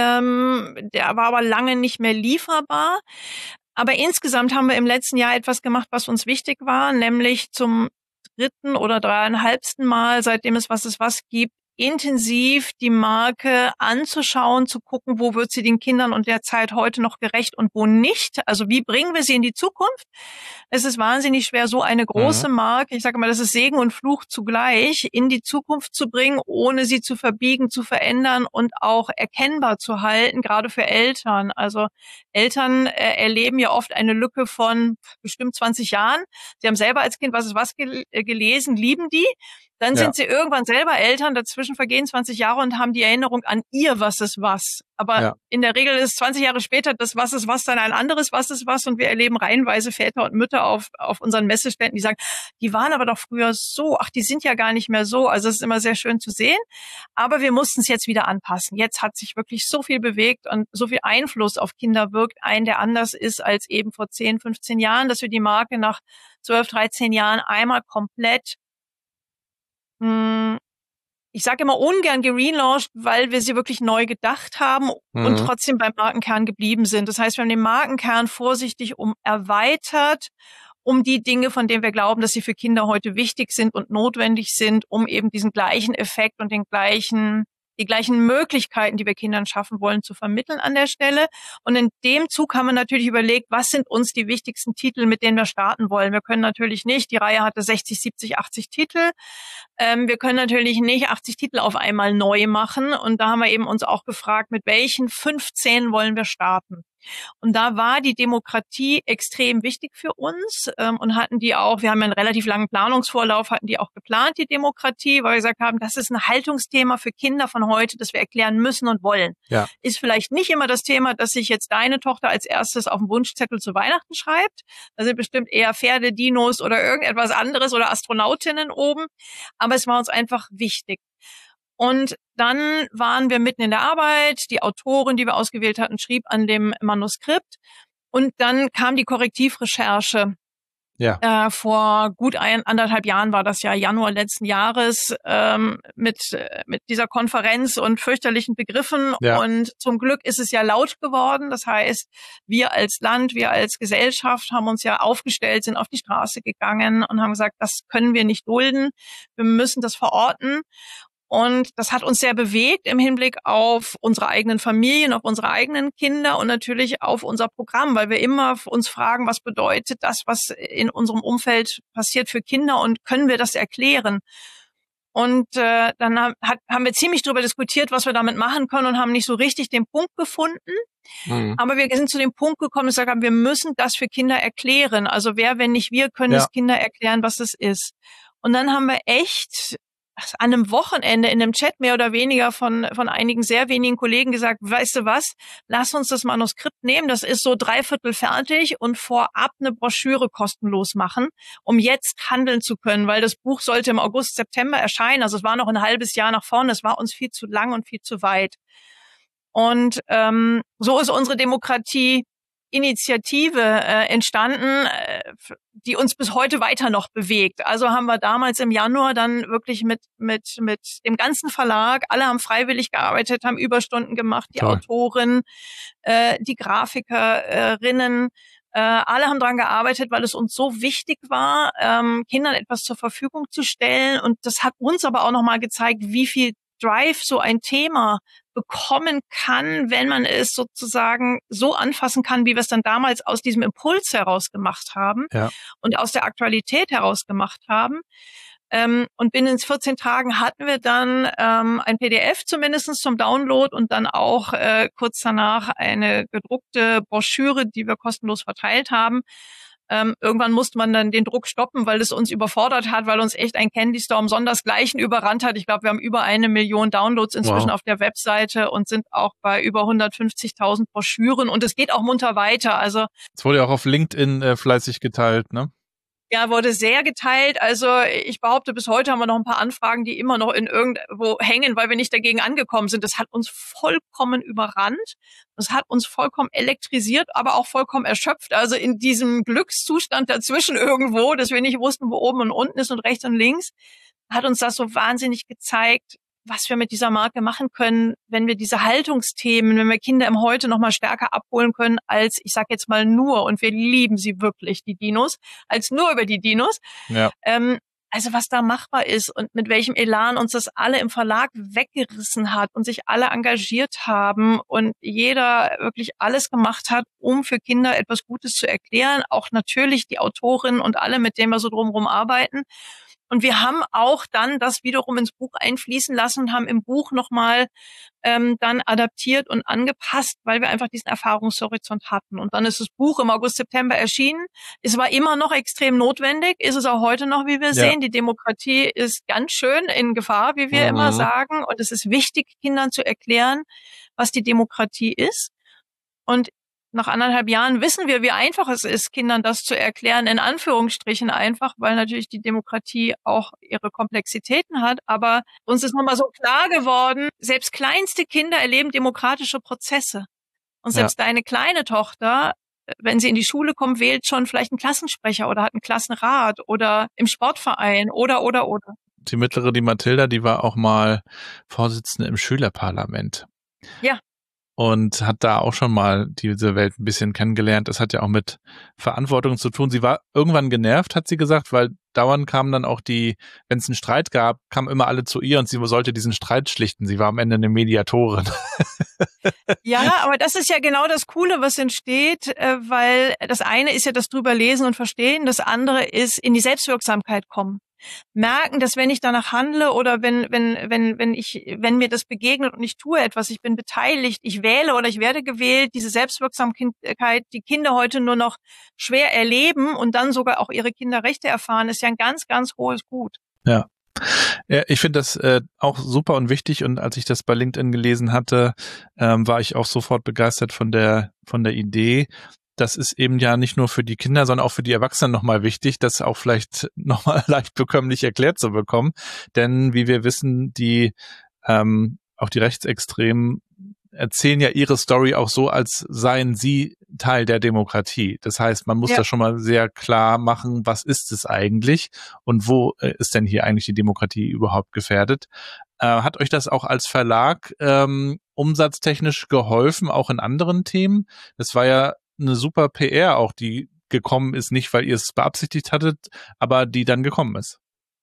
Der war aber lange nicht mehr lieferbar. Aber insgesamt haben wir im letzten Jahr etwas gemacht, was uns wichtig war, nämlich zum 3. oder 3,5. Mal, seitdem es Was ist was gibt, intensiv die Marke anzuschauen, zu gucken, wo wird sie den Kindern und der Zeit heute noch gerecht und wo nicht. Also wie bringen wir sie in die Zukunft? Es ist wahnsinnig schwer, so eine große Marke, ich sage mal, das ist Segen und Fluch zugleich, in die Zukunft zu bringen, ohne sie zu verbiegen, zu verändern und auch erkennbar zu halten, gerade für Eltern. Also Eltern erleben ja oft eine Lücke von bestimmt 20 Jahren. Sie haben selber als Kind Was ist was gelesen, lieben die. Dann sind sie irgendwann selber Eltern, dazwischen vergehen 20 Jahre und haben die Erinnerung an ihr Was ist was. Aber in der Regel ist 20 Jahre später das Was ist was dann ein anderes Was ist was und wir erleben reihenweise Väter und Mütter auf unseren Messeständen, die sagen, die waren aber doch früher so, ach, die sind ja gar nicht mehr so. Also es ist immer sehr schön zu sehen, aber wir mussten es jetzt wieder anpassen. Jetzt hat sich wirklich so viel bewegt und so viel Einfluss auf Kinder wirkt ein, der anders ist als eben vor 10, 15 Jahren, dass wir die Marke nach 12, 13 Jahren einmal komplett, ich sage immer ungern gelauncht, weil wir sie wirklich neu gedacht haben und trotzdem beim Markenkern geblieben sind. Das heißt, wir haben den Markenkern vorsichtig erweitert, um die Dinge, von denen wir glauben, dass sie für Kinder heute wichtig sind und notwendig sind, um eben diesen gleichen Effekt und die gleichen Möglichkeiten, die wir Kindern schaffen wollen, zu vermitteln an der Stelle. Und in dem Zug haben wir natürlich überlegt, was sind uns die wichtigsten Titel, mit denen wir starten wollen. Wir können natürlich nicht, die Reihe hatte 60, 70, 80 Titel. Wir können natürlich nicht 80 Titel auf einmal neu machen. Und da haben wir eben uns auch gefragt, mit welchen 15 wollen wir starten. Und da war die Demokratie extrem wichtig für uns und hatten die auch, wir haben einen relativ langen Planungsvorlauf, hatten die auch geplant, die Demokratie, weil wir gesagt haben, das ist ein Haltungsthema für Kinder von heute, das wir erklären müssen und wollen. Ja. Ist vielleicht nicht immer das Thema, dass sich jetzt deine Tochter als erstes auf den Wunschzettel zu Weihnachten schreibt. Da sind bestimmt eher Pferde, Dinos oder irgendetwas anderes oder Astronautinnen oben. Aber es war uns einfach wichtig. Und dann waren wir mitten in der Arbeit, die Autorin, die wir ausgewählt hatten, schrieb an dem Manuskript und dann kam die Korrektivrecherche. Ja. Vor gut 1,5 Jahren war das ja, Januar letzten Jahres, mit dieser Konferenz und fürchterlichen Begriffen. Ja. Und zum Glück ist es ja laut geworden. Das heißt, wir als Land, wir als Gesellschaft haben uns ja aufgestellt, sind auf die Straße gegangen und haben gesagt, das können wir nicht dulden. Wir müssen das verorten. Und das hat uns sehr bewegt im Hinblick auf unsere eigenen Familien, auf unsere eigenen Kinder und natürlich auf unser Programm, weil wir immer uns fragen, was bedeutet das, was in unserem Umfeld passiert für Kinder und können wir das erklären? Und dann haben wir ziemlich drüber diskutiert, was wir damit machen können und haben nicht so richtig den Punkt gefunden. Aber wir sind zu dem Punkt gekommen, dass wir gesagt haben, wir müssen das für Kinder erklären. Also wer, wenn nicht wir, können es Kinder erklären, was es ist. Und dann haben wir echt an einem Wochenende in einem Chat mehr oder weniger von einigen sehr wenigen Kollegen gesagt, weißt du was, lass uns das Manuskript nehmen, das ist so 3/4 fertig und vorab eine Broschüre kostenlos machen, um jetzt handeln zu können, weil das Buch sollte im August, September erscheinen, also es war noch ein halbes Jahr nach vorne, es war uns viel zu lang und viel zu weit. Und so ist unsere Demokratie-Initiative entstanden, die uns bis heute weiter noch bewegt. Also haben wir damals im Januar dann wirklich mit dem ganzen Verlag, alle haben freiwillig gearbeitet, haben Überstunden gemacht, die Autoren, die Grafikerinnen, alle haben daran gearbeitet, weil es uns so wichtig war, Kindern etwas zur Verfügung zu stellen. Und das hat uns aber auch nochmal gezeigt, wie viel Drive so ein Thema bekommen kann, wenn man es sozusagen so anfassen kann, wie wir es dann damals aus diesem Impuls heraus gemacht haben und aus der Aktualität heraus gemacht haben. Und binnen 14 Tagen hatten wir dann ein PDF zumindest zum Download und dann auch kurz danach eine gedruckte Broschüre, die wir kostenlos verteilt haben. Irgendwann musste man dann den Druck stoppen, weil es uns überfordert hat, weil uns echt ein Candy Storm sondersgleichen überrannt hat. Ich glaube, wir haben über 1 Million Downloads inzwischen auf der Webseite und sind auch bei über 150.000 Broschüren und es geht auch munter weiter. Also es wurde ja auch auf LinkedIn fleißig geteilt, ne? Ja, wurde sehr geteilt. Also ich behaupte, bis heute haben wir noch ein paar Anfragen, die immer noch in irgendwo hängen, weil wir nicht dagegen angekommen sind. Das hat uns vollkommen überrannt. Das hat uns vollkommen elektrisiert, aber auch vollkommen erschöpft. Also in diesem Glückszustand dazwischen irgendwo, dass wir nicht wussten, wo oben und unten ist und rechts und links, hat uns das so wahnsinnig gezeigt, was wir mit dieser Marke machen können, wenn wir diese Haltungsthemen, wenn wir Kinder im Heute noch mal stärker abholen können als, ich sag jetzt mal nur, und wir lieben sie wirklich, die Dinos, als nur über die Dinos. Ja. Also was da machbar ist und mit welchem Elan uns das alle im Verlag weggerissen hat und sich alle engagiert haben und jeder wirklich alles gemacht hat, um für Kinder etwas Gutes zu erklären. Auch natürlich die Autorinnen und alle, mit denen wir so drumherum arbeiten. Und wir haben auch dann das wiederum ins Buch einfließen lassen und haben im Buch nochmal dann adaptiert und angepasst, weil wir einfach diesen Erfahrungshorizont hatten. Und dann ist das Buch im August, September erschienen. Es war immer noch extrem notwendig, ist es auch heute noch, wie wir sehen. Die Demokratie ist ganz schön in Gefahr, wie wir immer sagen. Und es ist wichtig, Kindern zu erklären, was die Demokratie ist. Und nach 1,5 Jahren wissen wir, wie einfach es ist, Kindern das zu erklären, in Anführungsstrichen einfach, weil natürlich die Demokratie auch ihre Komplexitäten hat. Aber uns ist nochmal so klar geworden, selbst kleinste Kinder erleben demokratische Prozesse. Und selbst deine kleine Tochter, wenn sie in die Schule kommt, wählt schon vielleicht einen Klassensprecher oder hat einen Klassenrat oder im Sportverein oder. Die mittlere, die Mathilda, die war auch mal Vorsitzende im Schülerparlament. Ja. Und hat da auch schon mal diese Welt ein bisschen kennengelernt. Es hat ja auch mit Verantwortung zu tun. Sie war irgendwann genervt, hat sie gesagt, weil dauernd kamen dann auch wenn es einen Streit gab, kamen immer alle zu ihr und sie sollte diesen Streit schlichten. Sie war am Ende eine Mediatorin. Ja, aber das ist ja genau das Coole, was entsteht, weil das eine ist ja das drüber lesen und verstehen, das andere ist in die Selbstwirksamkeit kommen. Merken, dass wenn ich danach handle oder wenn mir das begegnet und ich tue etwas, ich bin beteiligt, ich wähle oder ich werde gewählt, diese Selbstwirksamkeit, die Kinder heute nur noch schwer erleben und dann sogar auch ihre Kinderrechte erfahren, ist ja ein ganz, ganz hohes Gut. Ja. Ja, ich finde das auch super und wichtig und als ich das bei LinkedIn gelesen hatte, war ich auch sofort begeistert von der Idee. Das ist eben ja nicht nur für die Kinder, sondern auch für die Erwachsenen nochmal wichtig, das auch vielleicht nochmal leicht bekömmlich erklärt zu bekommen. Denn wie wir wissen, auch die Rechtsextremen erzählen ja ihre Story auch so, als seien sie Teil der Demokratie. Das heißt, man muss da schon mal sehr klar machen, was ist es eigentlich und wo ist denn hier eigentlich die Demokratie überhaupt gefährdet? Hat euch das auch als Verlag umsatztechnisch geholfen, auch in anderen Themen? Das war ja eine super PR auch, die gekommen ist, nicht weil ihr es beabsichtigt hattet, aber die dann gekommen ist.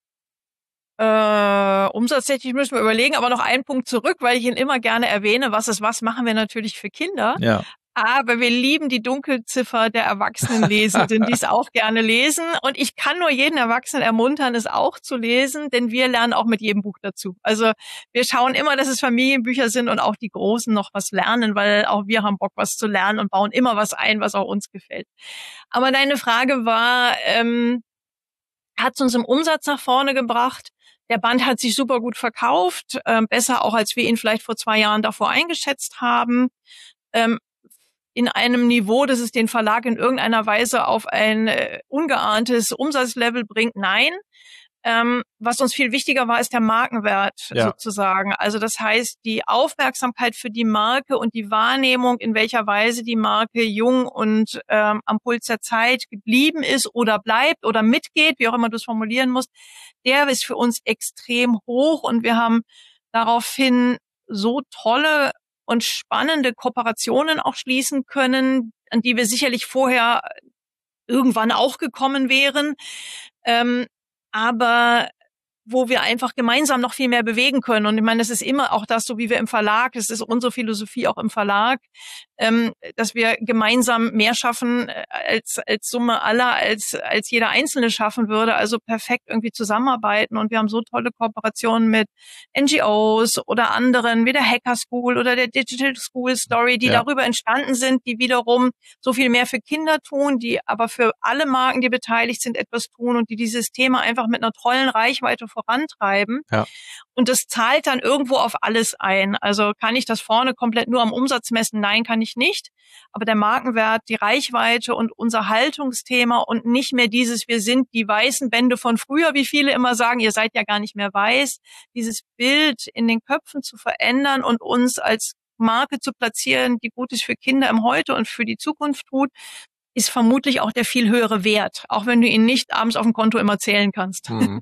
Umsatztechnisch müssen wir überlegen, aber noch einen Punkt zurück, weil ich ihn immer gerne erwähne, was machen wir natürlich für Kinder. Ja. Aber wir lieben die Dunkelziffer der Erwachsenenlesenden, die es auch gerne lesen. Und ich kann nur jeden Erwachsenen ermuntern, es auch zu lesen, denn wir lernen auch mit jedem Buch dazu. Also wir schauen immer, dass es Familienbücher sind und auch die Großen noch was lernen, weil auch wir haben Bock, was zu lernen und bauen immer was ein, was auch uns gefällt. Aber deine Frage war, hat es uns im Umsatz nach vorne gebracht? Der Band hat sich super gut verkauft, besser auch, als wir ihn vielleicht vor 2 Jahren davor eingeschätzt haben. In einem Niveau, dass es den Verlag in irgendeiner Weise auf ein ungeahntes Umsatzlevel bringt, nein. Was uns viel wichtiger war, ist der Markenwert sozusagen. Also das heißt, die Aufmerksamkeit für die Marke und die Wahrnehmung, in welcher Weise die Marke jung und am Puls der Zeit geblieben ist oder bleibt oder mitgeht, wie auch immer du es formulieren musst, der ist für uns extrem hoch und wir haben daraufhin so tolle und spannende Kooperationen auch schließen können, an die wir sicherlich vorher irgendwann auch gekommen wären. Aber wo wir einfach gemeinsam noch viel mehr bewegen können. Und ich meine, das ist immer auch das, so wie wir im Verlag, das ist unsere Philosophie auch im Verlag, dass wir gemeinsam mehr schaffen als Summe aller, als jeder Einzelne schaffen würde. Also perfekt irgendwie zusammenarbeiten. Und wir haben so tolle Kooperationen mit NGOs oder anderen, wie der Hacker School oder der Digital School Story, die darüber entstanden sind, die wiederum so viel mehr für Kinder tun, die aber für alle Marken, die beteiligt sind, etwas tun und die dieses Thema einfach mit einer tollen Reichweite vorantreiben. Ja. Und das zahlt dann irgendwo auf alles ein. Also kann ich das vorne komplett nur am Umsatz messen? Nein, kann ich nicht. Aber der Markenwert, die Reichweite und unser Haltungsthema und nicht mehr dieses, wir sind die weißen Bände von früher, wie viele immer sagen, ihr seid ja gar nicht mehr weiß. Dieses Bild in den Köpfen zu verändern und uns als Marke zu platzieren, die Gutes für Kinder im Heute und für die Zukunft tut, ist vermutlich auch der viel höhere Wert, auch wenn du ihn nicht abends auf dem Konto immer zählen kannst. Mhm.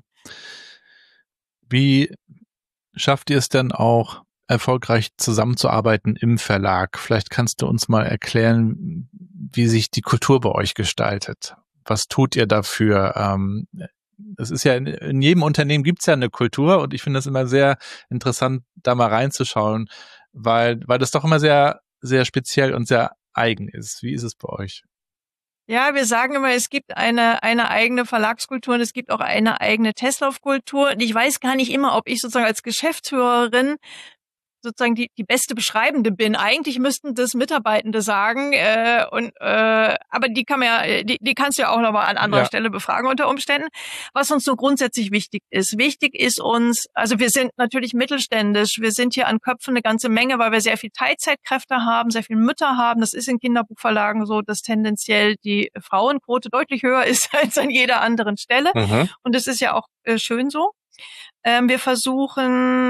Wie schafft ihr es denn auch, erfolgreich zusammenzuarbeiten im Verlag? Vielleicht kannst du uns mal erklären, wie sich die Kultur bei euch gestaltet. Was tut ihr dafür? Es ist ja in jedem Unternehmen gibt's ja eine Kultur und ich finde es immer sehr interessant, da mal reinzuschauen, weil das doch immer sehr, sehr speziell und sehr eigen ist. Wie ist es bei euch? Ja, wir sagen immer, es gibt eine eigene Verlagskultur und es gibt auch eine eigene Teslauf-Kultur. Und ich weiß gar nicht immer, ob ich sozusagen als Geschäftsführerin sozusagen die beste Beschreibende bin. Eigentlich müssten das Mitarbeitende sagen, aber die kann man ja, die kannst du ja auch nochmal an anderer Stelle befragen unter Umständen. Was uns so grundsätzlich wichtig ist. Wichtig ist uns, also wir sind natürlich mittelständisch, wir sind hier an Köpfen eine ganze Menge, weil wir sehr viel Teilzeitkräfte haben, sehr viel Mütter haben. Das ist in Kinderbuchverlagen so, dass tendenziell die Frauenquote deutlich höher ist als an jeder anderen Stelle. Mhm. Und das ist ja auch schön so. Wir versuchen,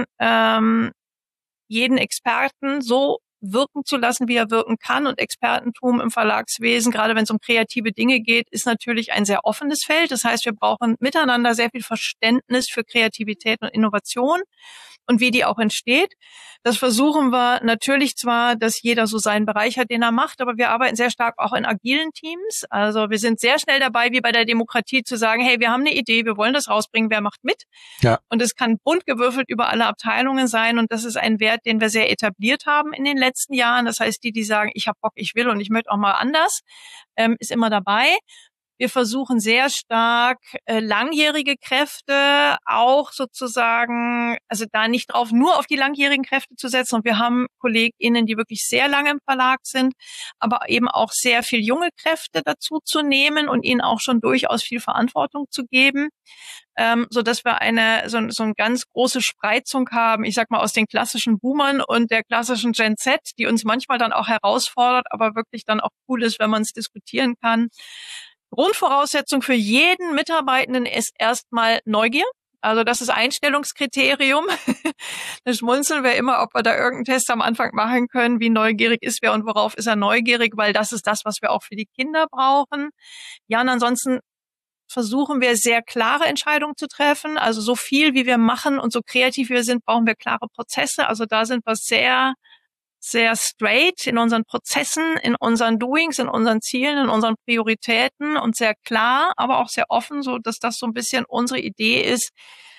jeden Experten so wirken zu lassen, wie er wirken kann. Und Expertentum im Verlagswesen, gerade wenn es um kreative Dinge geht, ist natürlich ein sehr offenes Feld. Das heißt, wir brauchen miteinander sehr viel Verständnis für Kreativität und Innovation und wie die auch entsteht. Das versuchen wir natürlich zwar, dass jeder so seinen Bereich hat, den er macht, aber wir arbeiten sehr stark auch in agilen Teams. Also wir sind sehr schnell dabei, wie bei der Demokratie, zu sagen, hey, wir haben eine Idee, wir wollen das rausbringen, wer macht mit? Ja. Und es kann bunt gewürfelt über alle Abteilungen sein und das ist ein Wert, den wir sehr etabliert haben in den letzten Jahren. Das heißt, die sagen, ich habe Bock, ich will und ich möchte auch mal anders, ist immer dabei. Wir versuchen sehr stark langjährige Kräfte auch sozusagen, also da nicht drauf nur auf die langjährigen Kräfte zu setzen. Und wir haben KollegInnen, die wirklich sehr lange im Verlag sind, aber eben auch sehr viel junge Kräfte dazu zu nehmen und ihnen auch schon durchaus viel Verantwortung zu geben, so dass wir so eine ganz große Spreizung haben, ich sag mal aus den klassischen Boomern und der klassischen Gen Z, die uns manchmal dann auch herausfordert, aber wirklich dann auch cool ist, wenn man es diskutieren kann. Grundvoraussetzung für jeden Mitarbeitenden ist erstmal Neugier. Also das ist Einstellungskriterium. Das schmunzeln wir immer, ob wir da irgendeinen Test am Anfang machen können, wie neugierig ist wer und worauf ist er neugierig, weil das ist das, was wir auch für die Kinder brauchen. Ja, und ansonsten versuchen wir sehr klare Entscheidungen zu treffen. Also so viel, wie wir machen und so kreativ wie wir sind, brauchen wir klare Prozesse. Also da sind wir sehr straight in unseren Prozessen, in unseren Doings, in unseren Zielen, in unseren Prioritäten und sehr klar, aber auch sehr offen, so dass das so ein bisschen unsere Idee ist,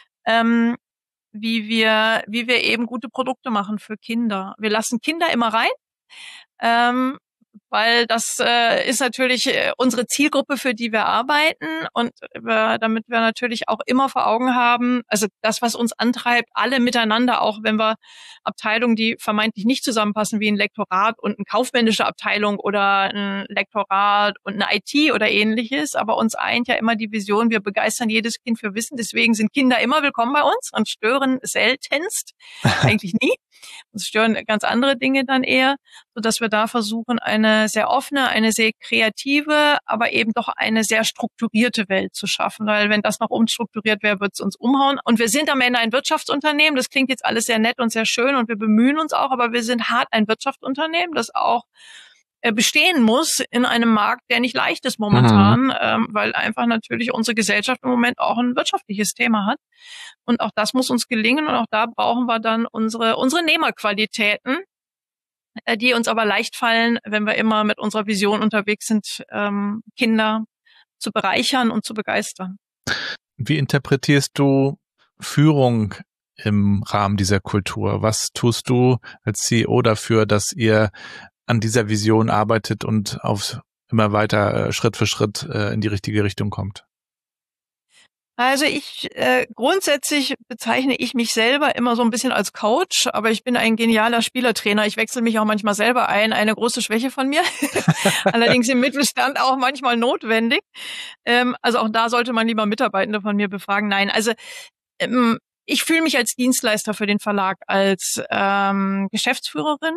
wie wir eben gute Produkte machen für Kinder. Wir lassen Kinder immer rein, weil das ist natürlich unsere Zielgruppe, für die wir arbeiten und damit wir natürlich auch immer vor Augen haben, also das, was uns antreibt, alle miteinander, auch wenn wir Abteilungen, die vermeintlich nicht zusammenpassen, wie ein Lektorat und eine kaufmännische Abteilung oder ein Lektorat und eine IT oder ähnliches, aber uns eint ja immer die Vision, wir begeistern jedes Kind für Wissen, deswegen sind Kinder immer willkommen bei uns und stören seltenst, eigentlich nie. Uns stören ganz andere Dinge dann eher, sodass wir da versuchen, eine sehr offene, eine sehr kreative, aber eben doch eine sehr strukturierte Welt zu schaffen. Weil wenn das noch unstrukturiert wäre, wird es uns umhauen. Und wir sind am Ende ein Wirtschaftsunternehmen. Das klingt jetzt alles sehr nett und sehr schön und wir bemühen uns auch, aber wir sind hart ein Wirtschaftsunternehmen, das auch bestehen muss in einem Markt, der nicht leicht ist momentan, weil einfach natürlich unsere Gesellschaft im Moment auch ein wirtschaftliches Thema hat. Und auch das muss uns gelingen und auch da brauchen wir dann unsere Nehmerqualitäten, die uns aber leicht fallen, wenn wir immer mit unserer Vision unterwegs sind, Kinder zu bereichern und zu begeistern. Wie interpretierst du Führung im Rahmen dieser Kultur? Was tust du als CEO dafür, dass ihr an dieser Vision arbeitet und auf immer weiter Schritt für Schritt in die richtige Richtung kommt? Also grundsätzlich bezeichne ich mich selber immer so ein bisschen als Coach, aber ich bin ein genialer Spielertrainer. Ich wechsle mich auch manchmal selber ein, eine große Schwäche von mir. Allerdings im Mittelstand auch manchmal notwendig. Also auch da sollte man lieber Mitarbeitende von mir befragen. Nein, also ich fühle mich als Dienstleister für den Verlag, als Geschäftsführerin.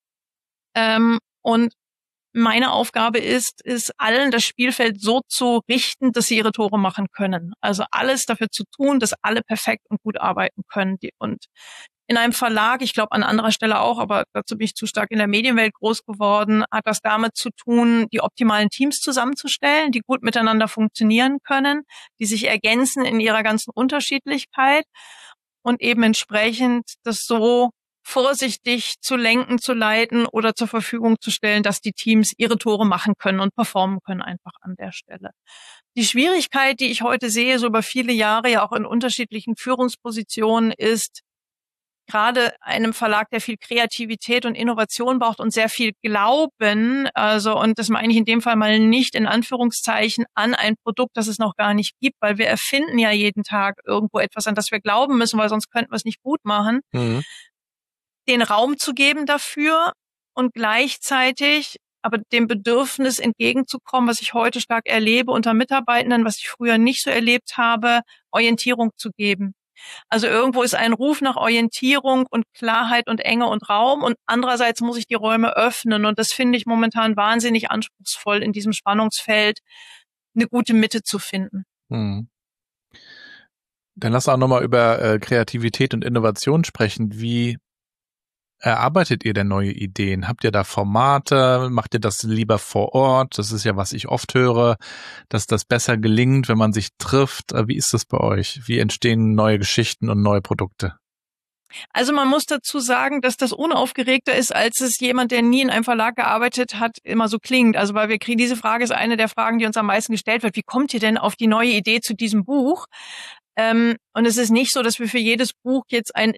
Und meine Aufgabe ist allen das Spielfeld so zu richten, dass sie ihre Tore machen können. Also alles dafür zu tun, dass alle perfekt und gut arbeiten können. Und in einem Verlag, ich glaube an anderer Stelle auch, aber dazu bin ich zu stark in der Medienwelt groß geworden, hat das damit zu tun, die optimalen Teams zusammenzustellen, die gut miteinander funktionieren können, die sich ergänzen in ihrer ganzen Unterschiedlichkeit und eben entsprechend das so vorsichtig zu lenken, zu leiten oder zur Verfügung zu stellen, dass die Teams ihre Tore machen können und performen können einfach an der Stelle. Die Schwierigkeit, die ich heute sehe, so über viele Jahre ja auch in unterschiedlichen Führungspositionen, ist gerade einem Verlag, der viel Kreativität und Innovation braucht und sehr viel Glauben, also und das meine ich in dem Fall mal nicht in Anführungszeichen an ein Produkt, das es noch gar nicht gibt, weil wir erfinden ja jeden Tag irgendwo etwas, an das wir glauben müssen, weil sonst könnten wir es nicht gut machen. Den Raum zu geben dafür und gleichzeitig aber dem Bedürfnis entgegenzukommen, was ich heute stark erlebe unter Mitarbeitenden, was ich früher nicht so erlebt habe, Orientierung zu geben. Also irgendwo ist ein Ruf nach Orientierung und Klarheit und Enge und Raum und andererseits muss ich die Räume öffnen und das finde ich momentan wahnsinnig anspruchsvoll in diesem Spannungsfeld, eine gute Mitte zu finden. Dann lass auch nochmal über Kreativität und Innovation sprechen. Wie erarbeitet ihr denn neue Ideen? Habt ihr da Formate? Macht ihr das lieber vor Ort? Das ist ja, was ich oft höre, dass das besser gelingt, wenn man sich trifft. Wie ist das bei euch? Wie entstehen neue Geschichten und neue Produkte? Also man muss dazu sagen, dass das unaufgeregter ist, als es jemand, der nie in einem Verlag gearbeitet hat, immer so klingt. Also weil wir kriegen, diese Frage ist eine der Fragen, die uns am meisten gestellt wird. Wie kommt ihr denn auf die neue Idee zu diesem Buch? Und es ist nicht so, dass wir für jedes Buch jetzt ein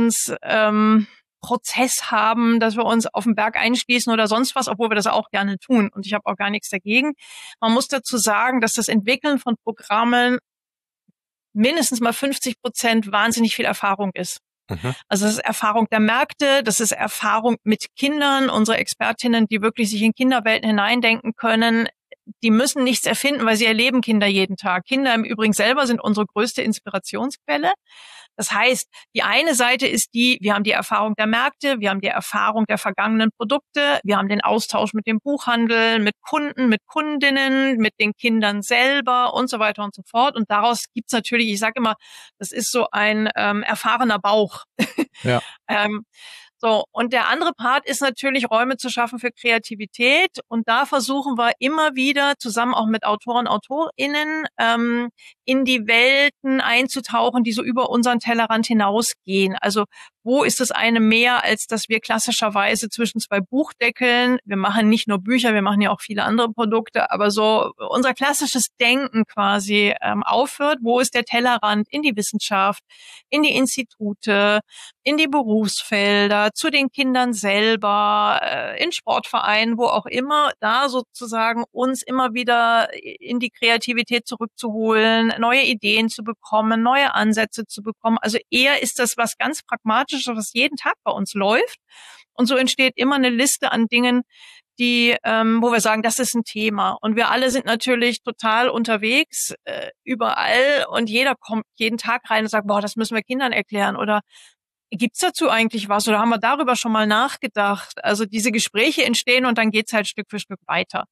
Prozess haben, dass wir uns auf den Berg einschließen oder sonst was, obwohl wir das auch gerne tun. Und ich habe auch gar nichts dagegen. Man muss dazu sagen, dass das Entwickeln von Programmen mindestens mal 50% wahnsinnig viel Erfahrung ist. Also das ist Erfahrung der Märkte, das ist Erfahrung mit Kindern, unsere Expertinnen, die wirklich sich in Kinderwelten hineindenken können. Die müssen nichts erfinden, weil sie erleben Kinder jeden Tag. Kinder im Übrigen selber sind unsere größte Inspirationsquelle. Das heißt, die eine Seite ist wir haben die Erfahrung der Märkte, wir haben die Erfahrung der vergangenen Produkte, wir haben den Austausch mit dem Buchhandel, mit Kunden, mit Kundinnen, mit den Kindern selber und so weiter und so fort. Und daraus gibt's natürlich, ich sage immer, das ist so ein erfahrener Bauch. Ja. So, und der andere Part ist natürlich, Räume zu schaffen für Kreativität. Und da versuchen wir immer wieder, zusammen auch mit Autoren, AutorInnen, in die Welten einzutauchen, die so über unseren Tellerrand hinausgehen. Also wo ist das eine mehr, als dass wir klassischerweise zwischen zwei Buchdeckeln, wir machen nicht nur Bücher, wir machen ja auch viele andere Produkte, aber so unser klassisches Denken quasi aufhört. Wo ist der Tellerrand in die Wissenschaft, in die Institute, in die Berufsfelder, zu den Kindern selber, in Sportvereinen, wo auch immer, da sozusagen uns immer wieder in die Kreativität zurückzuholen, neue Ideen zu bekommen, neue Ansätze zu bekommen. Also eher ist das was ganz Pragmatisches, was jeden Tag bei uns läuft. Und so entsteht immer eine Liste an Dingen, die, wo wir sagen, das ist ein Thema. Und wir alle sind natürlich total unterwegs, überall. Und jeder kommt jeden Tag rein und sagt, boah, das müssen wir Kindern erklären. Oder gibt's dazu eigentlich was? Oder haben wir darüber schon mal nachgedacht? Also diese Gespräche entstehen und dann geht's halt Stück für Stück weiter.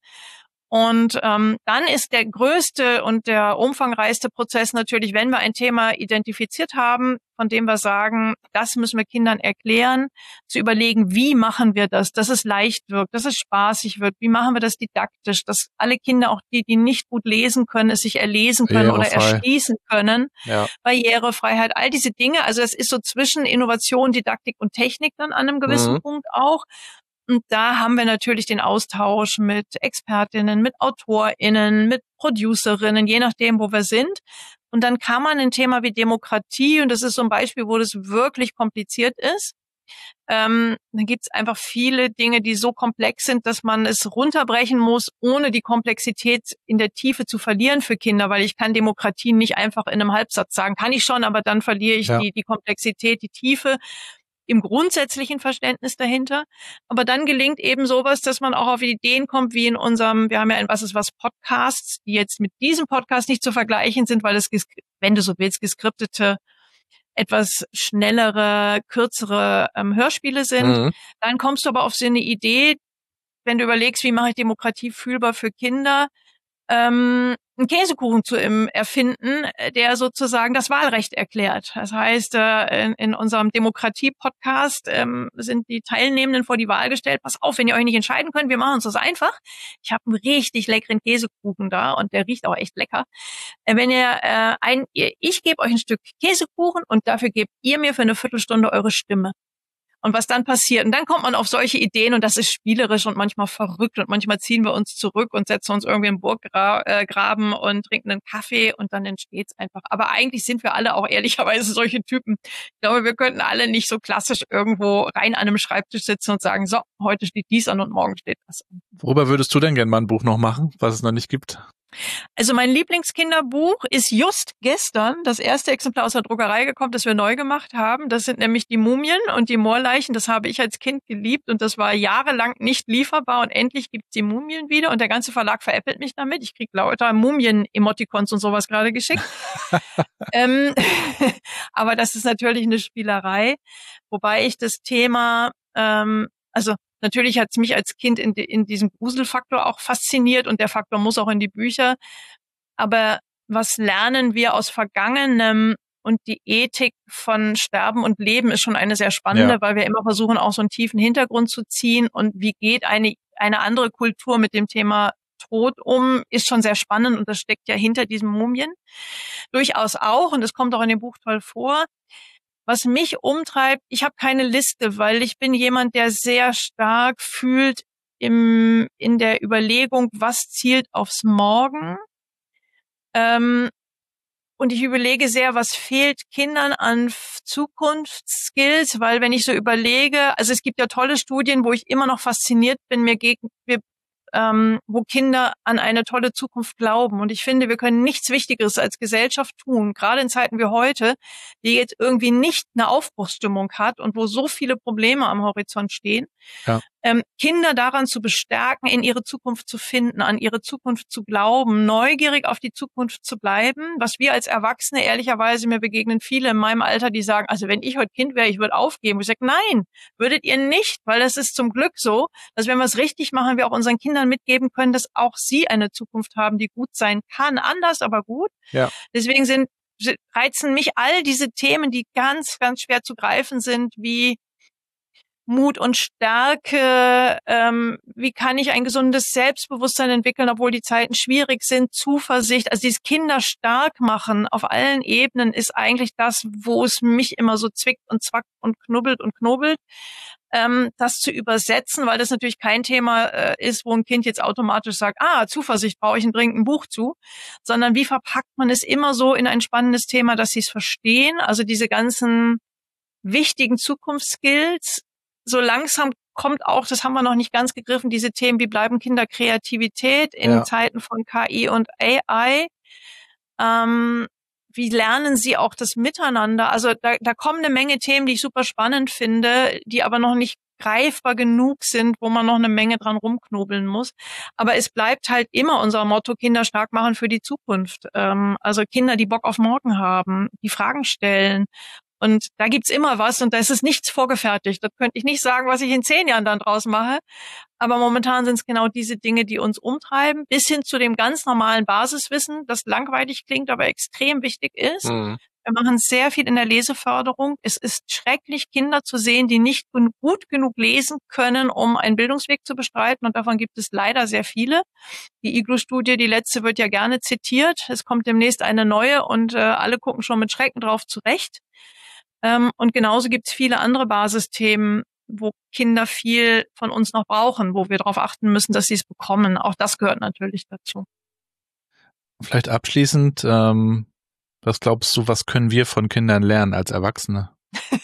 Und dann ist der größte und der umfangreichste Prozess natürlich, wenn wir ein Thema identifiziert haben, von dem wir sagen, das müssen wir Kindern erklären, zu überlegen, wie machen wir das, dass es leicht wirkt, dass es spaßig wird, wie machen wir das didaktisch, dass alle Kinder, auch die nicht gut lesen können, es sich erlesen können oder erschließen können. Ja. Barrierefreiheit, all diese Dinge. Also es ist so zwischen Innovation, Didaktik und Technik dann an einem gewissen Punkt auch. Und da haben wir natürlich den Austausch mit Expertinnen, mit AutorInnen, mit Producerinnen, je nachdem, wo wir sind. Und dann kann man ein Thema wie Demokratie, und das ist so ein Beispiel, wo das wirklich kompliziert ist, dann gibt es einfach viele Dinge, die so komplex sind, dass man es runterbrechen muss, ohne die Komplexität in der Tiefe zu verlieren für Kinder, weil ich kann Demokratie nicht einfach in einem Halbsatz sagen. Kann ich schon, aber dann verliere ich die Komplexität, die Tiefe im grundsätzlichen Verständnis dahinter. Aber dann gelingt eben sowas, dass man auch auf Ideen kommt, wie in unserem, wir haben ja ein Was ist was Podcasts, die jetzt mit diesem Podcast nicht zu vergleichen sind, weil es, wenn du so willst, geskriptete, etwas schnellere, kürzere Hörspiele sind. Dann kommst du aber auf so eine Idee, wenn du überlegst, wie mache ich Demokratie fühlbar für Kinder, einen Käsekuchen zu erfinden, der sozusagen das Wahlrecht erklärt. Das heißt, in unserem Demokratie-Podcast sind die Teilnehmenden vor die Wahl gestellt, pass auf, wenn ihr euch nicht entscheiden könnt, wir machen uns das einfach. Ich habe einen richtig leckeren Käsekuchen da und der riecht auch echt lecker. Wenn ich gebe euch ein Stück Käsekuchen und dafür gebt ihr mir für eine Viertelstunde eure Stimme. Und was dann passiert. Und dann kommt man auf solche Ideen und das ist spielerisch und manchmal verrückt und manchmal ziehen wir uns zurück und setzen uns irgendwie im Burggraben und trinken einen Kaffee und dann entsteht's einfach. Aber eigentlich sind wir alle auch ehrlicherweise solche Typen. Ich glaube, wir könnten alle nicht so klassisch irgendwo rein an einem Schreibtisch sitzen und sagen, so, heute steht dies an und morgen steht das an. Worüber würdest du denn gerne mal ein Buch noch machen, was es noch nicht gibt? Also mein Lieblingskinderbuch ist just gestern das erste Exemplar aus der Druckerei gekommen, das wir neu gemacht haben. Das sind nämlich die Mumien und die Moorleichen. Das habe ich als Kind geliebt und das war jahrelang nicht lieferbar und endlich gibt's die Mumien wieder und der ganze Verlag veräppelt mich damit. Ich krieg lauter Mumien-Emoticons und sowas gerade geschickt. Aber das ist natürlich eine Spielerei, wobei ich das Thema, natürlich hat es mich als Kind in diesem Gruselfaktor auch fasziniert und der Faktor muss auch in die Bücher. Aber was lernen wir aus Vergangenem und die Ethik von Sterben und Leben ist schon eine sehr spannende, weil wir immer versuchen, auch so einen tiefen Hintergrund zu ziehen. Und wie geht eine andere Kultur mit dem Thema Tod um, ist schon sehr spannend und das steckt ja hinter diesen Mumien. Durchaus auch, und das kommt auch in dem Buch toll vor. Was mich umtreibt, ich habe keine Liste, weil ich bin jemand, der sehr stark fühlt in der Überlegung, was zielt aufs Morgen. Und ich überlege sehr, was fehlt Kindern an Zukunftsskills, weil wenn ich so überlege, also es gibt ja tolle Studien, wo ich immer noch fasziniert bin, wo Kinder an eine tolle Zukunft glauben. Und ich finde, wir können nichts Wichtigeres als Gesellschaft tun, gerade in Zeiten wie heute, die jetzt irgendwie nicht eine Aufbruchsstimmung hat und wo so viele Probleme am Horizont stehen. Ja. Kinder daran zu bestärken, in ihre Zukunft zu finden, an ihre Zukunft zu glauben, neugierig auf die Zukunft zu bleiben. Was wir als Erwachsene, ehrlicherweise, mir begegnen viele in meinem Alter, die sagen, also wenn ich heute Kind wäre, ich würde aufgeben. Ich sage, nein, würdet ihr nicht, weil das ist zum Glück so, dass wenn wir es richtig machen, wir auch unseren Kindern mitgeben können, dass auch sie eine Zukunft haben, die gut sein kann. Anders, aber gut. Ja. Deswegen reizen mich all diese Themen, die ganz, ganz schwer zu greifen sind, wie Mut und Stärke, wie kann ich ein gesundes Selbstbewusstsein entwickeln, obwohl die Zeiten schwierig sind, Zuversicht, also dieses Kinder stark machen auf allen Ebenen ist eigentlich das, wo es mich immer so zwickt und zwackt und knubbelt. Das zu übersetzen, weil das natürlich kein Thema ist, wo ein Kind jetzt automatisch sagt, Zuversicht brauche ich dringend ein Buch zu, sondern wie verpackt man es immer so in ein spannendes Thema, dass sie es verstehen, also diese ganzen wichtigen Zukunftsskills. So langsam kommt auch, das haben wir noch nicht ganz gegriffen, diese Themen, wie bleiben Kinder Kreativität in Zeiten von KI und AI. Wie lernen sie auch das Miteinander? Also da kommen eine Menge Themen, die ich super spannend finde, die aber noch nicht greifbar genug sind, wo man noch eine Menge dran rumknobeln muss. Aber es bleibt halt immer unser Motto, Kinder stark machen für die Zukunft. Also Kinder, die Bock auf morgen haben, die Fragen stellen. Und da gibt's immer was und da ist es nichts vorgefertigt. Das könnte ich nicht sagen, was ich in 10 Jahren dann draus mache. Aber momentan sind es genau diese Dinge, die uns umtreiben, bis hin zu dem ganz normalen Basiswissen, das langweilig klingt, aber extrem wichtig ist. Mhm. Wir machen sehr viel in der Leseförderung. Es ist schrecklich, Kinder zu sehen, die nicht gut genug lesen können, um einen Bildungsweg zu bestreiten. Und davon gibt es leider sehr viele. Die IGLU-Studie, die letzte, wird ja gerne zitiert. Es kommt demnächst eine neue und alle gucken schon mit Schrecken drauf zurecht. Und genauso gibt es viele andere Basisthemen, wo Kinder viel von uns noch brauchen, wo wir darauf achten müssen, dass sie es bekommen. Auch das gehört natürlich dazu. Vielleicht abschließend, was glaubst du, was können wir von Kindern lernen als Erwachsene?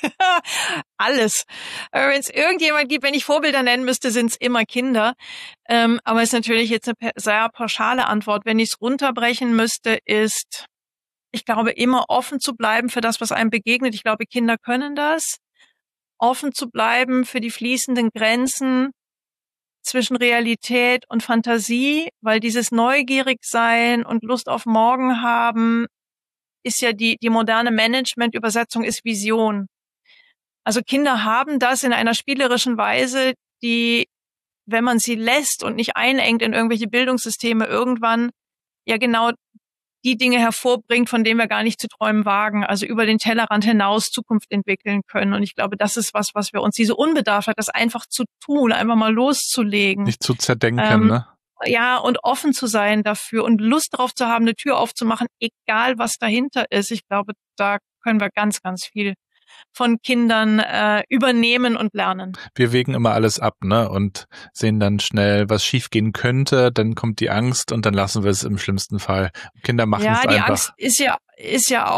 Alles. Wenn es irgendjemand gibt, wenn ich Vorbilder nennen müsste, sind es immer Kinder. Aber es ist natürlich jetzt eine sehr pauschale Antwort. Wenn ich es runterbrechen müsste, ist, ich glaube, immer offen zu bleiben für das, was einem begegnet. Ich glaube, Kinder können das. Offen zu bleiben für die fließenden Grenzen zwischen Realität und Fantasie, weil dieses Neugierigsein und Lust auf morgen haben, ist ja die moderne Management-Übersetzung ist Vision. Also Kinder haben das in einer spielerischen Weise, die, wenn man sie lässt und nicht einengt in irgendwelche Bildungssysteme, irgendwann ja genau die Dinge hervorbringt, von denen wir gar nicht zu träumen wagen, also über den Tellerrand hinaus Zukunft entwickeln können. Und ich glaube, das ist was wir uns, diese Unbedarftheit, das einfach zu tun, einfach mal loszulegen. Nicht zu zerdenken, ne? Ja, und offen zu sein dafür und Lust darauf zu haben, eine Tür aufzumachen, egal was dahinter ist. Ich glaube, da können wir ganz, ganz viel von Kindern übernehmen und lernen. Wir wägen immer alles ab, ne, und sehen dann schnell, was schiefgehen könnte, dann kommt die Angst und dann lassen wir es im schlimmsten Fall. Kinder machen es einfach. Ja, die Angst ist ja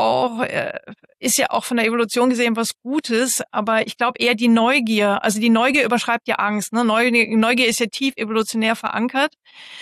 auch von der Evolution gesehen was Gutes, aber ich glaube eher die Neugier. Also die Neugier überschreibt ja Angst, ne? Neugier ist ja tief evolutionär verankert.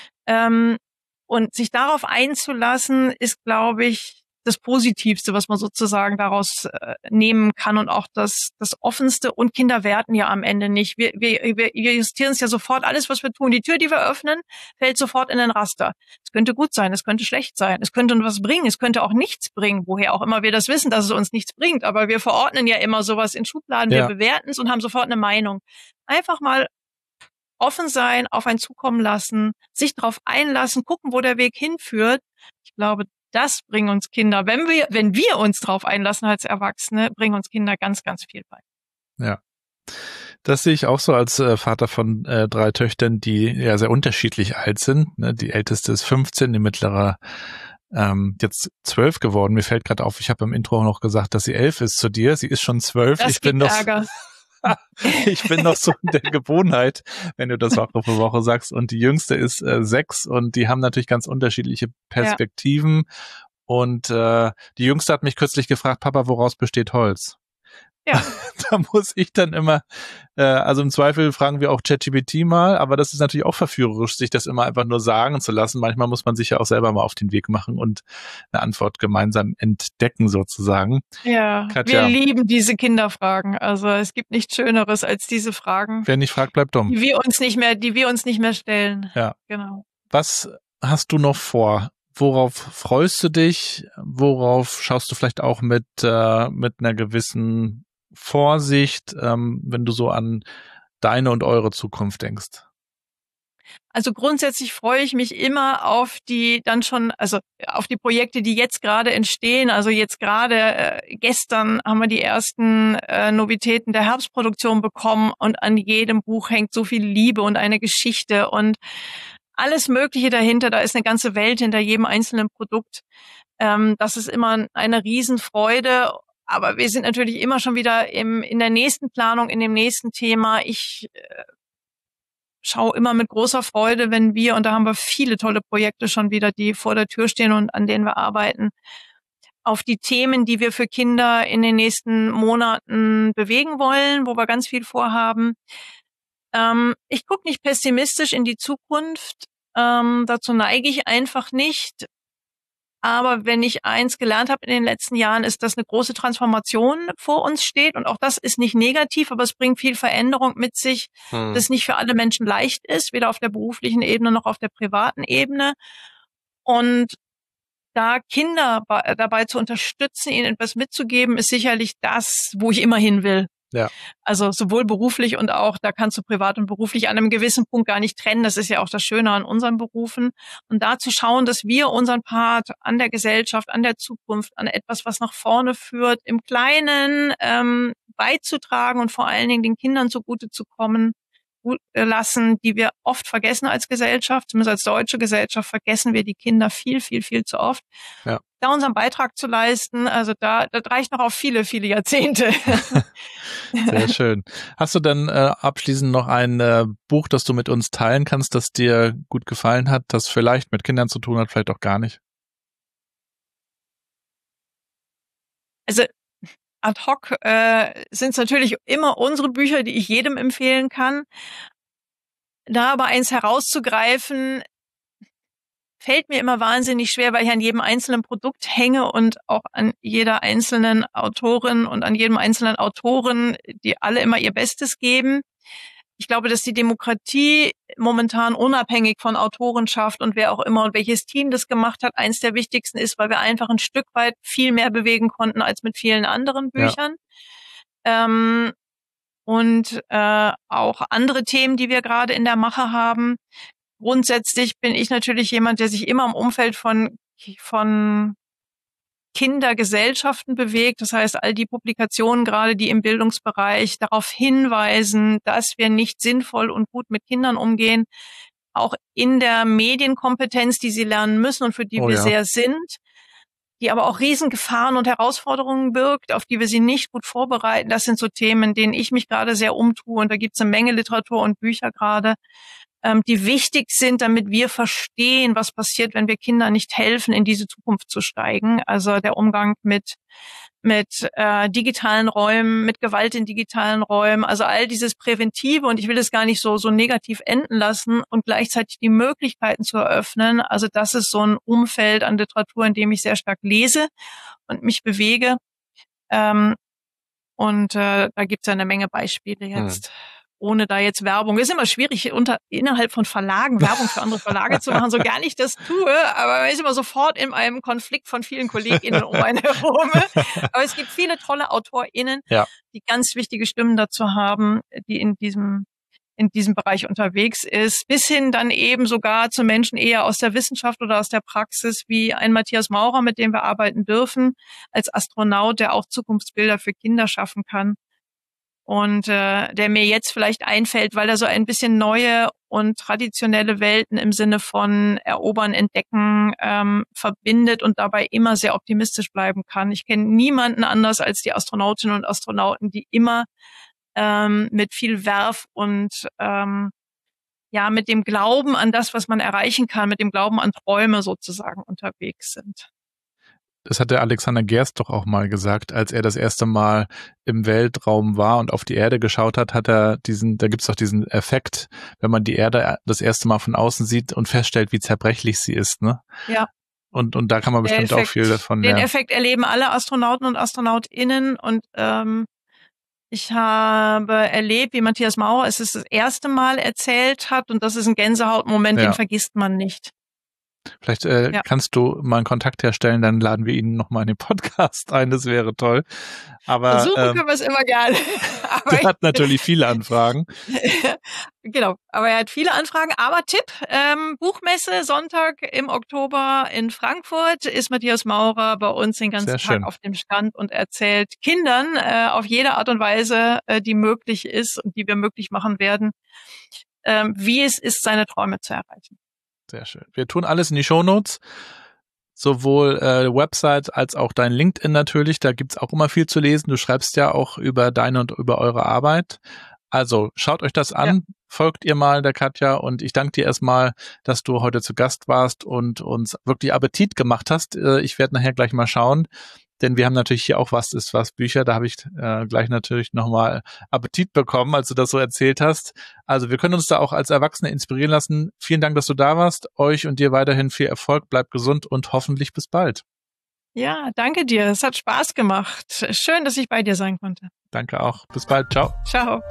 Und sich darauf einzulassen, ist, glaube ich, das Positivste, was man sozusagen daraus nehmen kann und auch das Offenste. Und Kinder werten ja am Ende nicht. Wir justieren es ja sofort. Alles, was wir tun, die Tür, die wir öffnen, fällt sofort in den Raster. Es könnte gut sein, es könnte schlecht sein, es könnte uns was bringen, es könnte auch nichts bringen, woher auch immer wir das wissen, dass es uns nichts bringt. Aber wir verordnen ja immer sowas in Schubladen, wir bewerten es und haben sofort eine Meinung. Einfach mal offen sein, auf einen zukommen lassen, sich darauf einlassen, gucken, wo der Weg hinführt. Ich glaube, das bringen uns Kinder, wenn wir uns drauf einlassen als Erwachsene, bringen uns Kinder ganz, ganz viel bei. Ja, das sehe ich auch so als Vater von 3 Töchtern, die ja sehr unterschiedlich alt sind. Ne? Die älteste ist 15, die mittlere jetzt 12 geworden. Mir fällt gerade auf, ich habe im Intro noch gesagt, dass sie 11 ist zu dir. Sie ist schon 12. Das gibt Ärger. Ich bin noch so in der Gewohnheit, wenn du das Woche für Woche sagst. Und die Jüngste ist 6 und die haben natürlich ganz unterschiedliche Perspektiven. Ja. Und die Jüngste hat mich kürzlich gefragt, Papa, woraus besteht Holz? Ja. Da muss ich dann immer, also im Zweifel fragen wir auch ChatGPT mal, aber das ist natürlich auch verführerisch, sich das immer einfach nur sagen zu lassen. Manchmal muss man sich ja auch selber mal auf den Weg machen und eine Antwort gemeinsam entdecken sozusagen. Ja, Katja, wir lieben diese Kinderfragen. Also es gibt nichts Schöneres als diese Fragen. Wer nicht fragt, bleibt dumm. Die wir uns nicht mehr stellen. Ja. Genau. Was hast du noch vor? Worauf freust du dich? Worauf schaust du vielleicht auch mit einer gewissen Vorsicht, wenn du so an deine und eure Zukunft denkst? Also grundsätzlich freue ich mich immer auf die auf die Projekte, die jetzt gerade entstehen. Also jetzt gerade gestern haben wir die ersten Novitäten der Herbstproduktion bekommen und an jedem Buch hängt so viel Liebe und eine Geschichte und alles Mögliche dahinter. Da ist eine ganze Welt hinter jedem einzelnen Produkt. Das ist immer eine Riesenfreude. Aber wir sind natürlich immer schon wieder in der nächsten Planung, in dem nächsten Thema. Ich schaue immer mit großer Freude, und da haben wir viele tolle Projekte schon wieder, die vor der Tür stehen und an denen wir arbeiten, auf die Themen, die wir für Kinder in den nächsten Monaten bewegen wollen, wo wir ganz viel vorhaben. Ich gucke nicht pessimistisch in die Zukunft. Dazu neige ich einfach nicht. Aber wenn ich eins gelernt habe in den letzten Jahren, ist, dass eine große Transformation vor uns steht. Und auch das ist nicht negativ, aber es bringt viel Veränderung mit sich, das nicht für alle Menschen leicht ist, weder auf der beruflichen Ebene noch auf der privaten Ebene. Und da Kinder dabei zu unterstützen, ihnen etwas mitzugeben, ist sicherlich das, wo ich immer hin will. Ja. Also sowohl beruflich und auch, da kannst du privat und beruflich an einem gewissen Punkt gar nicht trennen. Das ist ja auch das Schöne an unseren Berufen. Und da zu schauen, dass wir unseren Part an der Gesellschaft, an der Zukunft, an etwas, was nach vorne führt, im Kleinen beizutragen und vor allen Dingen den Kindern zugute zu kommen lassen, die wir oft vergessen als Gesellschaft. Zumindest als deutsche Gesellschaft vergessen wir die Kinder viel, viel, viel zu oft. Ja. Da unseren Beitrag zu leisten, also das reicht noch auf viele, viele Jahrzehnte. Sehr schön. Hast du dann abschließend noch ein Buch, das du mit uns teilen kannst, das dir gut gefallen hat, das vielleicht mit Kindern zu tun hat, vielleicht auch gar nicht? Also ad hoc sind es natürlich immer unsere Bücher, die ich jedem empfehlen kann. Da aber eins herauszugreifen, fällt mir immer wahnsinnig schwer, weil ich an jedem einzelnen Produkt hänge und auch an jeder einzelnen Autorin und an jedem einzelnen Autoren, die alle immer ihr Bestes geben. Ich glaube, dass die Demokratie momentan unabhängig von Autorenschaft und wer auch immer und welches Team das gemacht hat, eins der wichtigsten ist, weil wir einfach ein Stück weit viel mehr bewegen konnten als mit vielen anderen Büchern. Ja. Und auch andere Themen, die wir gerade in der Mache haben. Grundsätzlich bin ich natürlich jemand, der sich immer im Umfeld von Kindergesellschaften bewegt. Das heißt, all die Publikationen gerade, die im Bildungsbereich darauf hinweisen, dass wir nicht sinnvoll und gut mit Kindern umgehen, auch in der Medienkompetenz, die sie lernen müssen und für die wir sehr sind, die aber auch Riesengefahren und Herausforderungen birgt, auf die wir sie nicht gut vorbereiten. Das sind so Themen, in denen ich mich gerade sehr umtue. Und da gibt es eine Menge Literatur und Bücher gerade, die wichtig sind, damit wir verstehen, was passiert, wenn wir Kindern nicht helfen, in diese Zukunft zu steigen. Also der Umgang mit digitalen Räumen, mit Gewalt in digitalen Räumen, also all dieses Präventive, und ich will es gar nicht so negativ enden lassen und gleichzeitig die Möglichkeiten zu eröffnen. Also das ist so ein Umfeld an Literatur, in dem ich sehr stark lese und mich bewege. Da gibt es eine Menge Beispiele jetzt. Ohne da jetzt Werbung. Es ist immer schwierig, innerhalb von Verlagen Werbung für andere Verlage zu machen, so gar nicht das tue, aber man ist immer sofort in einem Konflikt von vielen KollegInnen um einen herum. Aber es gibt viele tolle AutorInnen, die ganz wichtige Stimmen dazu haben, die in diesem Bereich unterwegs ist, bis hin dann eben sogar zu Menschen eher aus der Wissenschaft oder aus der Praxis, wie ein Matthias Maurer, mit dem wir arbeiten dürfen, als Astronaut, der auch Zukunftsbilder für Kinder schaffen kann. Und der mir jetzt vielleicht einfällt, weil er so ein bisschen neue und traditionelle Welten im Sinne von Erobern, Entdecken verbindet und dabei immer sehr optimistisch bleiben kann. Ich kenne niemanden anders als die Astronautinnen und Astronauten, die immer mit viel Werf und mit dem Glauben an das, was man erreichen kann, mit dem Glauben an Träume sozusagen unterwegs sind. Das hat der Alexander Gerst doch auch mal gesagt, als er das erste Mal im Weltraum war und auf die Erde geschaut hat, da gibt's doch diesen Effekt, wenn man die Erde das erste Mal von außen sieht und feststellt, wie zerbrechlich sie ist, ne? Ja. Und da kann man bestimmt auch viel davon lernen. Den Effekt erleben alle Astronauten und AstronautInnen und ich habe erlebt, wie Matthias Maurer es das erste Mal erzählt hat, und das ist ein Gänsehautmoment, den vergisst man nicht. Vielleicht kannst du mal einen Kontakt herstellen, dann laden wir ihn nochmal in den Podcast ein, das wäre toll. Aber versuchen können wir es immer gerne. Der hat natürlich viele Anfragen. Genau, aber er hat viele Anfragen. Aber Tipp, Buchmesse Sonntag im Oktober in Frankfurt ist Matthias Maurer bei uns den ganzen Tag auf dem Stand und erzählt Kindern auf jede Art und Weise, die möglich ist und die wir möglich machen werden, wie es ist, seine Träume zu erreichen. Sehr schön. Wir tun alles in die Shownotes. Sowohl Website als auch dein LinkedIn natürlich. Da gibt's auch immer viel zu lesen. Du schreibst ja auch über deine und über eure Arbeit. Also schaut euch das an, folgt ihr mal der Katja und ich danke dir erstmal, dass du heute zu Gast warst und uns wirklich Appetit gemacht hast. Ich werde nachher gleich mal schauen, denn wir haben natürlich hier auch Was ist was Bücher. Da habe ich gleich natürlich nochmal Appetit bekommen, als du das so erzählt hast. Also wir können uns da auch als Erwachsene inspirieren lassen. Vielen Dank, dass du da warst. Euch und dir weiterhin viel Erfolg. Bleibt gesund und hoffentlich bis bald. Ja, danke dir. Es hat Spaß gemacht. Schön, dass ich bei dir sein konnte. Danke auch. Bis bald. Ciao. Ciao.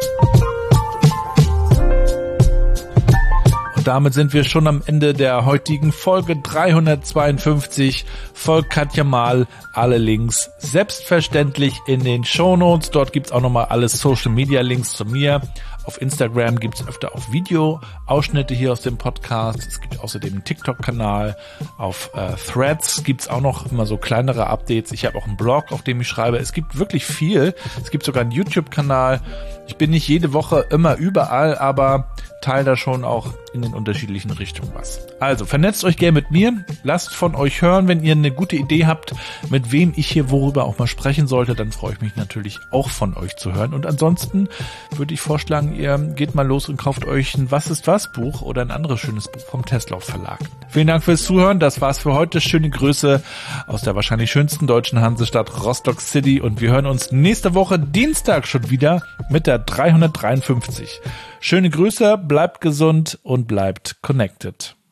Und damit sind wir schon am Ende der heutigen Folge 352. Folgt Katja Mahl. Alle Links selbstverständlich in den Shownotes. Dort gibt's auch nochmal alle Social-Media-Links zu mir. Auf Instagram gibt's öfter auch Video-Ausschnitte hier aus dem Podcast. Es gibt außerdem einen TikTok-Kanal. Auf Threads gibt's auch noch immer so kleinere Updates. Ich habe auch einen Blog, auf dem ich schreibe. Es gibt wirklich viel. Es gibt sogar einen YouTube-Kanal. Ich bin nicht jede Woche immer überall, aber teile da schon auch in den unterschiedlichen Richtungen was. Also vernetzt euch gerne mit mir. Lasst von euch hören, wenn ihr eine gute Idee habt, mit wem ich hier worüber auch mal sprechen sollte. Dann freue ich mich natürlich auch von euch zu hören. Und ansonsten würde ich vorschlagen, ihr geht mal los und kauft euch ein Was ist was Buch oder ein anderes schönes Buch vom Teslauf Verlag. Vielen Dank fürs Zuhören. Das war's für heute. Schöne Grüße aus der wahrscheinlich schönsten deutschen Hansestadt Rostock City. Und wir hören uns nächste Woche Dienstag schon wieder mit der 353. Schöne Grüße, bleibt gesund und bleibt connected.